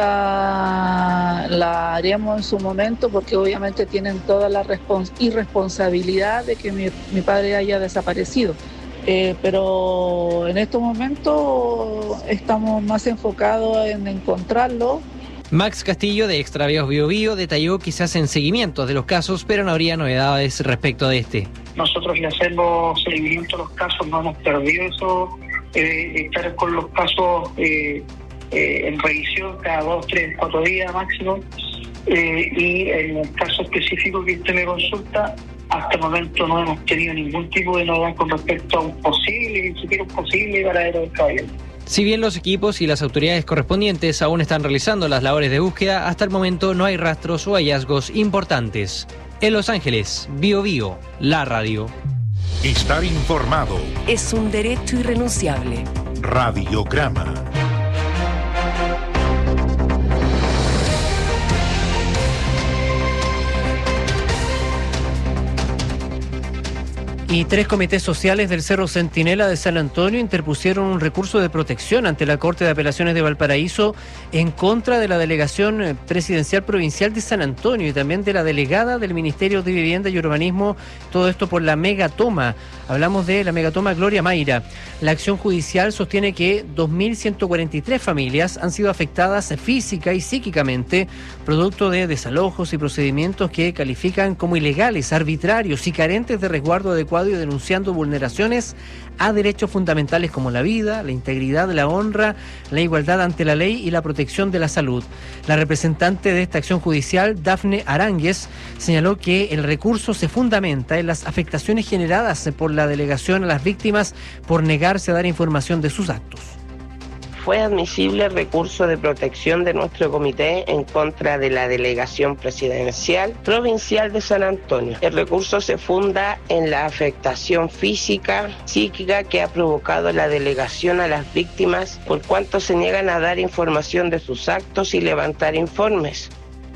demanda la haremos en su momento porque obviamente tienen toda la irresponsabilidad de que mi padre haya desaparecido. Pero en estos momentos estamos más enfocados en encontrarlo. Max Castillo, de Extravíos Biobío, detalló que se hacen seguimientos de los casos, pero no habría novedades respecto de este. Nosotros le hacemos seguimiento a los casos, no hemos perdido eso, estar con los casos en revisión cada 2, 3, 4 días máximo. Y en el caso específico que usted me consulta, hasta el momento no hemos tenido ningún tipo de novedad con respecto a un posible, ni siquiera un posible paradero del caballero. Si bien los equipos y las autoridades correspondientes aún están realizando las labores de búsqueda, hasta el momento no hay rastros o hallazgos importantes. En Los Ángeles, Biobío, la radio. Estar informado es un derecho irrenunciable. Radiograma. Y 3 comités sociales del Cerro Centinela de San Antonio interpusieron un recurso de protección ante la Corte de Apelaciones de Valparaíso en contra de la Delegación Presidencial Provincial de San Antonio y también de la delegada del Ministerio de Vivienda y Urbanismo, todo esto por la megatoma. Hablamos de la megatoma Gloria Mayra. La acción judicial sostiene que 2.143 familias han sido afectadas física y psíquicamente, producto de desalojos y procedimientos que califican como ilegales, arbitrarios y carentes de resguardo adecuado, y denunciando vulneraciones a derechos fundamentales como la vida, la integridad, la honra, la igualdad ante la ley y la protección de la salud. La representante de esta acción judicial, Dafne Aránguez, señaló que el recurso se fundamenta en las afectaciones generadas por la delegación a las víctimas por negarse a dar información de sus actos. Fue admisible el recurso de protección de nuestro comité en contra de la Delegación Presidencial Provincial de San Antonio. El recurso se funda en la afectación física, psíquica que ha provocado la delegación a las víctimas por cuanto se niegan a dar información de sus actos y levantar informes.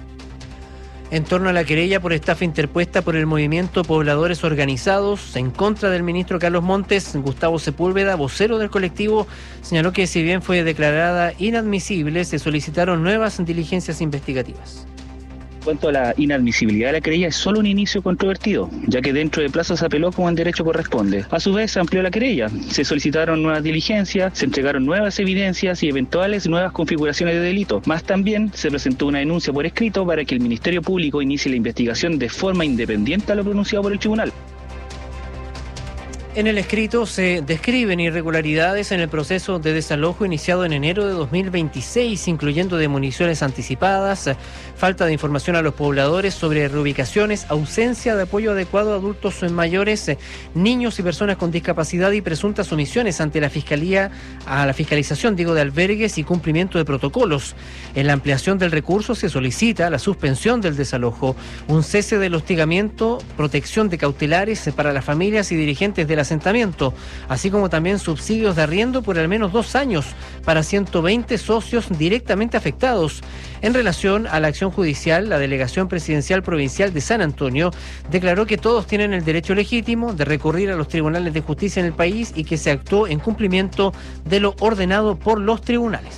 En torno a la querella por estafa interpuesta por el movimiento Pobladores Organizados en contra del ministro Carlos Montes, Gustavo Sepúlveda, vocero del colectivo, señaló que si bien fue declarada inadmisible, se solicitaron nuevas diligencias investigativas. En cuanto a la inadmisibilidad de la querella, es solo un inicio controvertido, ya que dentro de plazo se apeló como en derecho corresponde. A su vez, se amplió la querella, se solicitaron nuevas diligencias, se entregaron nuevas evidencias y eventuales nuevas configuraciones de delito. Más también, se presentó una denuncia por escrito para que el Ministerio Público inicie la investigación de forma independiente a lo pronunciado por el tribunal. En el escrito se describen irregularidades en el proceso de desalojo iniciado en enero de 2026, incluyendo demoliciones anticipadas, falta de información a los pobladores sobre reubicaciones, ausencia de apoyo adecuado a adultos mayores, niños y personas con discapacidad y presuntas omisiones ante la Fiscalía, a la fiscalización, de albergues y cumplimiento de protocolos. En la ampliación del recurso se solicita la suspensión del desalojo, un cese del hostigamiento, protección de cautelares para las familias y dirigentes del asentamiento, así como también subsidios de arriendo por al menos 2 años para 120 socios directamente afectados. En relación a la acción judicial, la Delegación Presidencial Provincial de San Antonio declaró que todos tienen el derecho legítimo de recurrir a los tribunales de justicia en el país y que se actuó en cumplimiento de lo ordenado por los tribunales.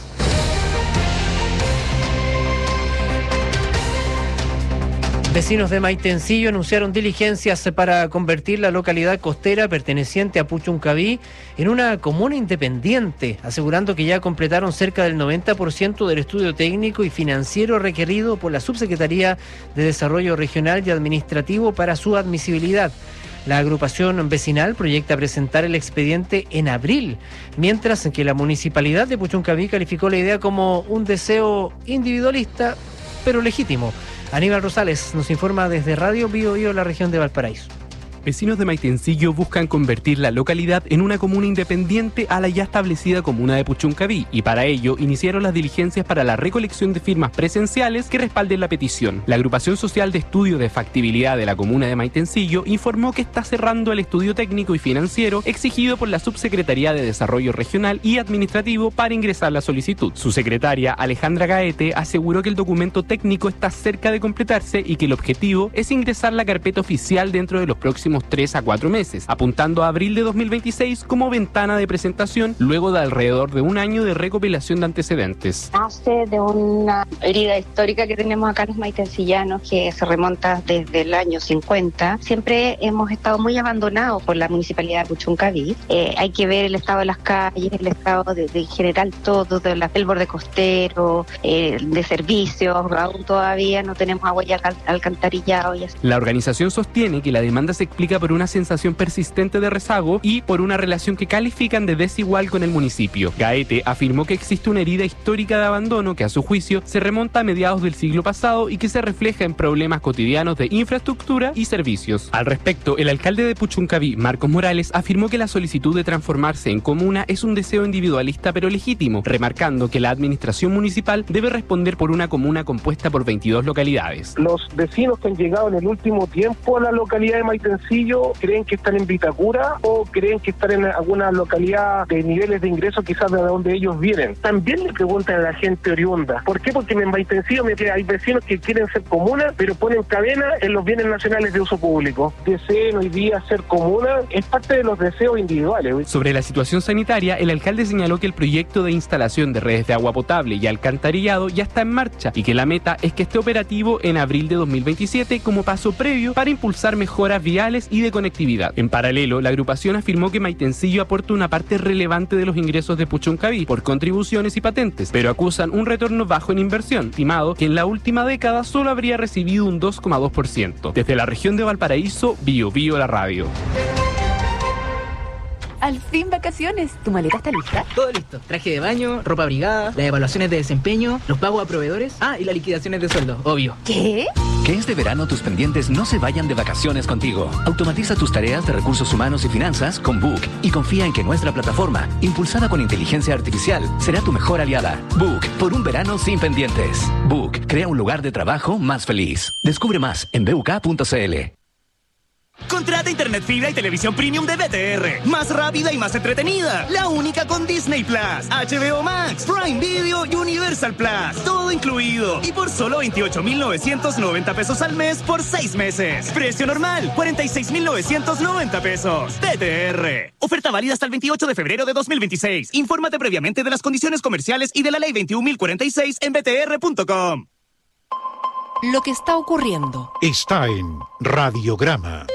Vecinos de Maitencillo anunciaron diligencias para convertir la localidad costera perteneciente a Puchuncaví en una comuna independiente, asegurando que ya completaron cerca del 90% del estudio técnico y financiero requerido por la Subsecretaría de Desarrollo Regional y Administrativo para su admisibilidad. La agrupación vecinal proyecta presentar el expediente en abril, mientras que la municipalidad de Puchuncaví calificó la idea como un deseo individualista, pero legítimo. Aníbal Rosales nos informa desde Radio Bío Bío, la región de Valparaíso. Vecinos de Maitencillo buscan convertir la localidad en una comuna independiente a la ya establecida comuna de Puchuncaví y para ello iniciaron las diligencias para la recolección de firmas presenciales que respalden la petición. La agrupación social de estudio de factibilidad de la comuna de Maitencillo informó que está cerrando el estudio técnico y financiero exigido por la Subsecretaría de Desarrollo Regional y Administrativo para ingresar la solicitud. Su secretaria, Alejandra Gaete, aseguró que el documento técnico está cerca de completarse y que el objetivo es ingresar la carpeta oficial dentro de los próximos 3 a 4 meses, apuntando a abril de 2026 como ventana de presentación luego de alrededor de 1 año de recopilación de antecedentes. Nace de una herida histórica que tenemos acá los maitencillanos que se remonta desde el año 50. Siempre hemos estado muy abandonados por la municipalidad de Puchuncaví. Hay que ver el estado de las calles, el estado de en general todo, el borde costero, de servicios. Aún todavía no tenemos agua y alcantarillado. La organización sostiene que la demanda se explica por una sensación persistente de rezago y por una relación que califican de desigual con el municipio. Gaete afirmó que existe una herida histórica de abandono que a su juicio se remonta a mediados del siglo pasado y que se refleja en problemas cotidianos de infraestructura y servicios. Al respecto, el alcalde de Puchuncaví, Marcos Morales, afirmó que la solicitud de transformarse en comuna es un deseo individualista pero legítimo, remarcando que la administración municipal debe responder por una comuna compuesta por 22 localidades. Los vecinos que han llegado en el último tiempo a la localidad de Maitencillo Maitencillo, creen que están en Vitacura o creen que están en alguna localidad de niveles de ingreso quizás de donde ellos vienen. También le preguntan a la gente oriunda. ¿Por qué? Porque en Maitencillo hay vecinos que quieren ser comuna, pero ponen cadena en los bienes nacionales de uso público. Deseen hoy día ser comuna es parte de los deseos individuales. Sobre la situación sanitaria, el alcalde señaló que el proyecto de instalación de redes de agua potable y alcantarillado ya está en marcha y que la meta es que esté operativo en abril de 2027 como paso previo para impulsar mejoras viales y de conectividad. En paralelo, la agrupación afirmó que Maitencillo aporta una parte relevante de los ingresos de Puchuncaví por contribuciones y patentes, pero acusan un retorno bajo en inversión, estimado que en la última década solo habría recibido un 2,2%. Desde la región de Valparaíso, Bio Bio la radio. Al fin vacaciones. ¿Tu maleta está lista? Todo listo. Traje de baño, ropa abrigada, las evaluaciones de desempeño, los pagos a proveedores. Ah, y las liquidaciones de sueldo, obvio. ¿Qué? Que este verano tus pendientes no se vayan de vacaciones contigo. Automatiza tus tareas de recursos humanos y finanzas con Book y confía en que nuestra plataforma, impulsada con inteligencia artificial, será tu mejor aliada. Book, por un verano sin pendientes. Book, crea un lugar de trabajo más feliz. Descubre más en buk.cl. Contrata internet fibra y televisión premium de BTR. Más rápida y más entretenida. La única con Disney Plus, HBO Max, Prime Video y Universal Plus. Todo incluido. Y por solo 28,990 pesos al mes por 6 meses. Precio normal, 46,990 pesos. BTR. Oferta válida hasta el 28 de febrero de 2026. Infórmate previamente de las condiciones comerciales y de la ley 21.046 en btr.com. Lo que está ocurriendo está en Radiograma.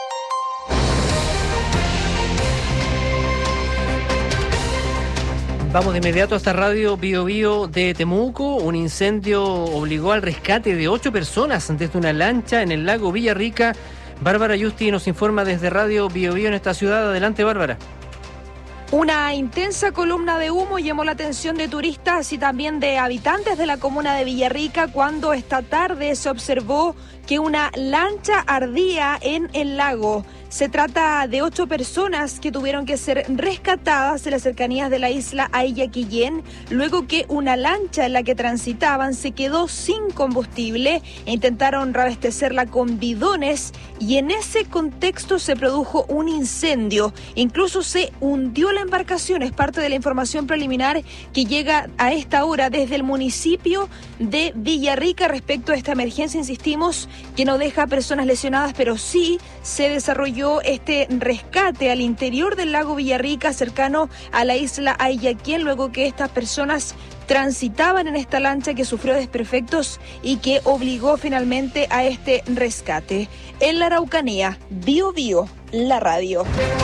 Vamos de inmediato hasta Radio Bio Bio de Temuco. Un incendio obligó al rescate de 8 personas desde una lancha en el lago Villarrica. Bárbara Justi nos informa desde Radio Bio Bio en esta ciudad. Adelante, Bárbara. Una intensa columna de humo llamó la atención de turistas y también de habitantes de la comuna de Villarrica cuando esta tarde se observó que una lancha ardía en el lago. Se trata de 8 personas que tuvieron que ser rescatadas en las cercanías de la isla Ayaquillén, luego que una lancha en la que transitaban se quedó sin combustible e intentaron reabastecerla con bidones y en ese contexto se produjo un incendio. Incluso se hundió la embarcación, es parte de la información preliminar que llega a esta hora desde el municipio de Villarrica respecto a esta emergencia. Insistimos que no deja personas lesionadas, pero sí se desarrolló este rescate al interior del lago Villarrica, cercano a la isla Ayaquén, luego que estas personas transitaban en esta lancha que sufrió desperfectos y que obligó finalmente a este rescate. En la Araucanía, Bio Bio, la radio.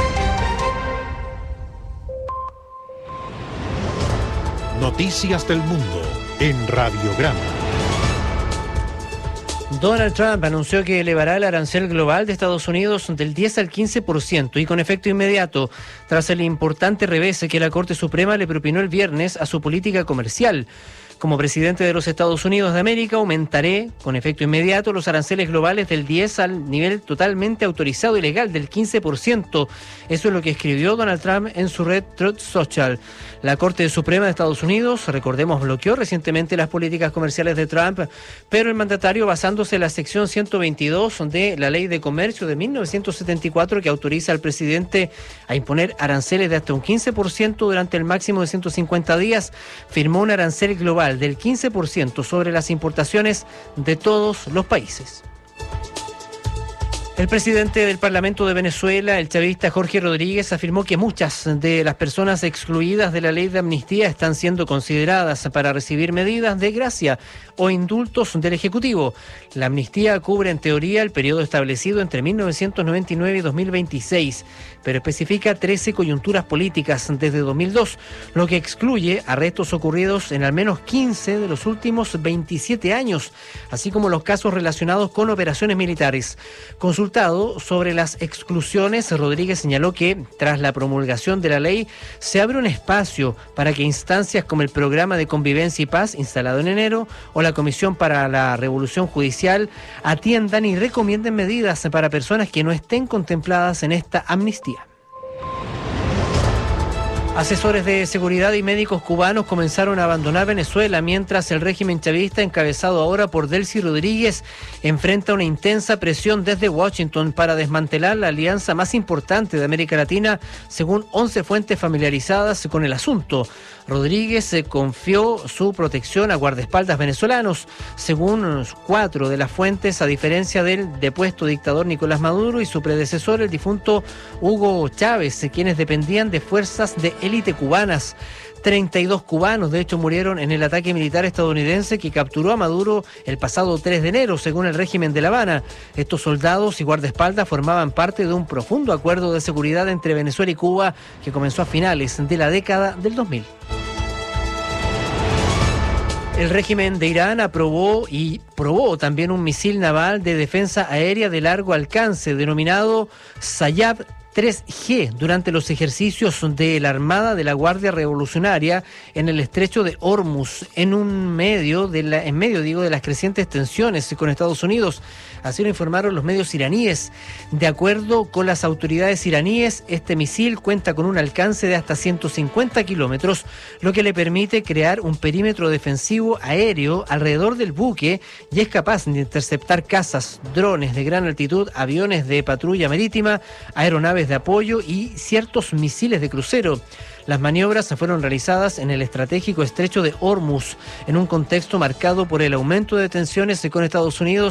Noticias del mundo en Radiograma. Donald Trump anunció que elevará el arancel global de Estados Unidos del 10 al 15% y con efecto inmediato, tras el importante revés que la Corte Suprema le propinó el viernes a su política comercial. Como presidente de los Estados Unidos de América, aumentaré con efecto inmediato los aranceles globales del 10 al nivel totalmente autorizado y legal del 15%. Eso es lo que escribió Donald Trump en su red Truth Social. La Corte Suprema de Estados Unidos, recordemos, bloqueó recientemente las políticas comerciales de Trump, pero el mandatario, basándose en la sección 122 de la Ley de Comercio de 1974, que autoriza al presidente a imponer aranceles de hasta un 15% durante el máximo de 150 días, firmó un arancel global del 15% sobre las importaciones de todos los países. El presidente del Parlamento de Venezuela, el chavista Jorge Rodríguez, afirmó que muchas de las personas excluidas de la ley de amnistía están siendo consideradas para recibir medidas de gracia o indultos del Ejecutivo. La amnistía cubre en teoría el periodo establecido entre 1999 y 2026, pero especifica 13 coyunturas políticas desde 2002, lo que excluye arrestos ocurridos en al menos 15 de los últimos 27 años, así como los casos relacionados con operaciones militares. Consultado sobre las exclusiones, Rodríguez señaló que tras la promulgación de la ley se abre un espacio para que instancias como el Programa de Convivencia y Paz, instalado en enero, o la Comisión para la Revolución Judicial atiendan y recomienden medidas para personas que no estén contempladas en esta amnistía. Asesores de seguridad y médicos cubanos comenzaron a abandonar Venezuela mientras el régimen chavista, encabezado ahora por Delcy Rodríguez, enfrenta una intensa presión desde Washington para desmantelar la alianza más importante de América Latina, según 11 fuentes familiarizadas con el asunto. Rodríguez confió su protección a guardaespaldas venezolanos, según 4 de las fuentes, a diferencia del depuesto dictador Nicolás Maduro y su predecesor, el difunto Hugo Chávez, quienes dependían de fuerzas de élite cubanas. 32 cubanos, de hecho, murieron en el ataque militar estadounidense que capturó a Maduro el pasado 3 de enero, según el régimen de La Habana. Estos soldados y guardaespaldas formaban parte de un profundo acuerdo de seguridad entre Venezuela y Cuba que comenzó a finales de la década del 2000. El régimen de Irán aprobó y probó también un misil naval de defensa aérea de largo alcance denominado Sayab 3G durante los ejercicios de la Armada de la Guardia Revolucionaria en el estrecho de Hormuz, en medio de las crecientes tensiones con Estados Unidos. Así lo informaron los medios iraníes. De acuerdo con las autoridades iraníes, este misil cuenta con un alcance de hasta 150 kilómetros, lo que le permite crear un perímetro defensivo aéreo alrededor del buque y es capaz de interceptar cazas, drones de gran altitud, aviones de patrulla marítima, aeronaves de apoyo y ciertos misiles de crucero. Las maniobras fueron realizadas en el estratégico estrecho de Hormuz, en un contexto marcado por el aumento de tensiones con Estados Unidos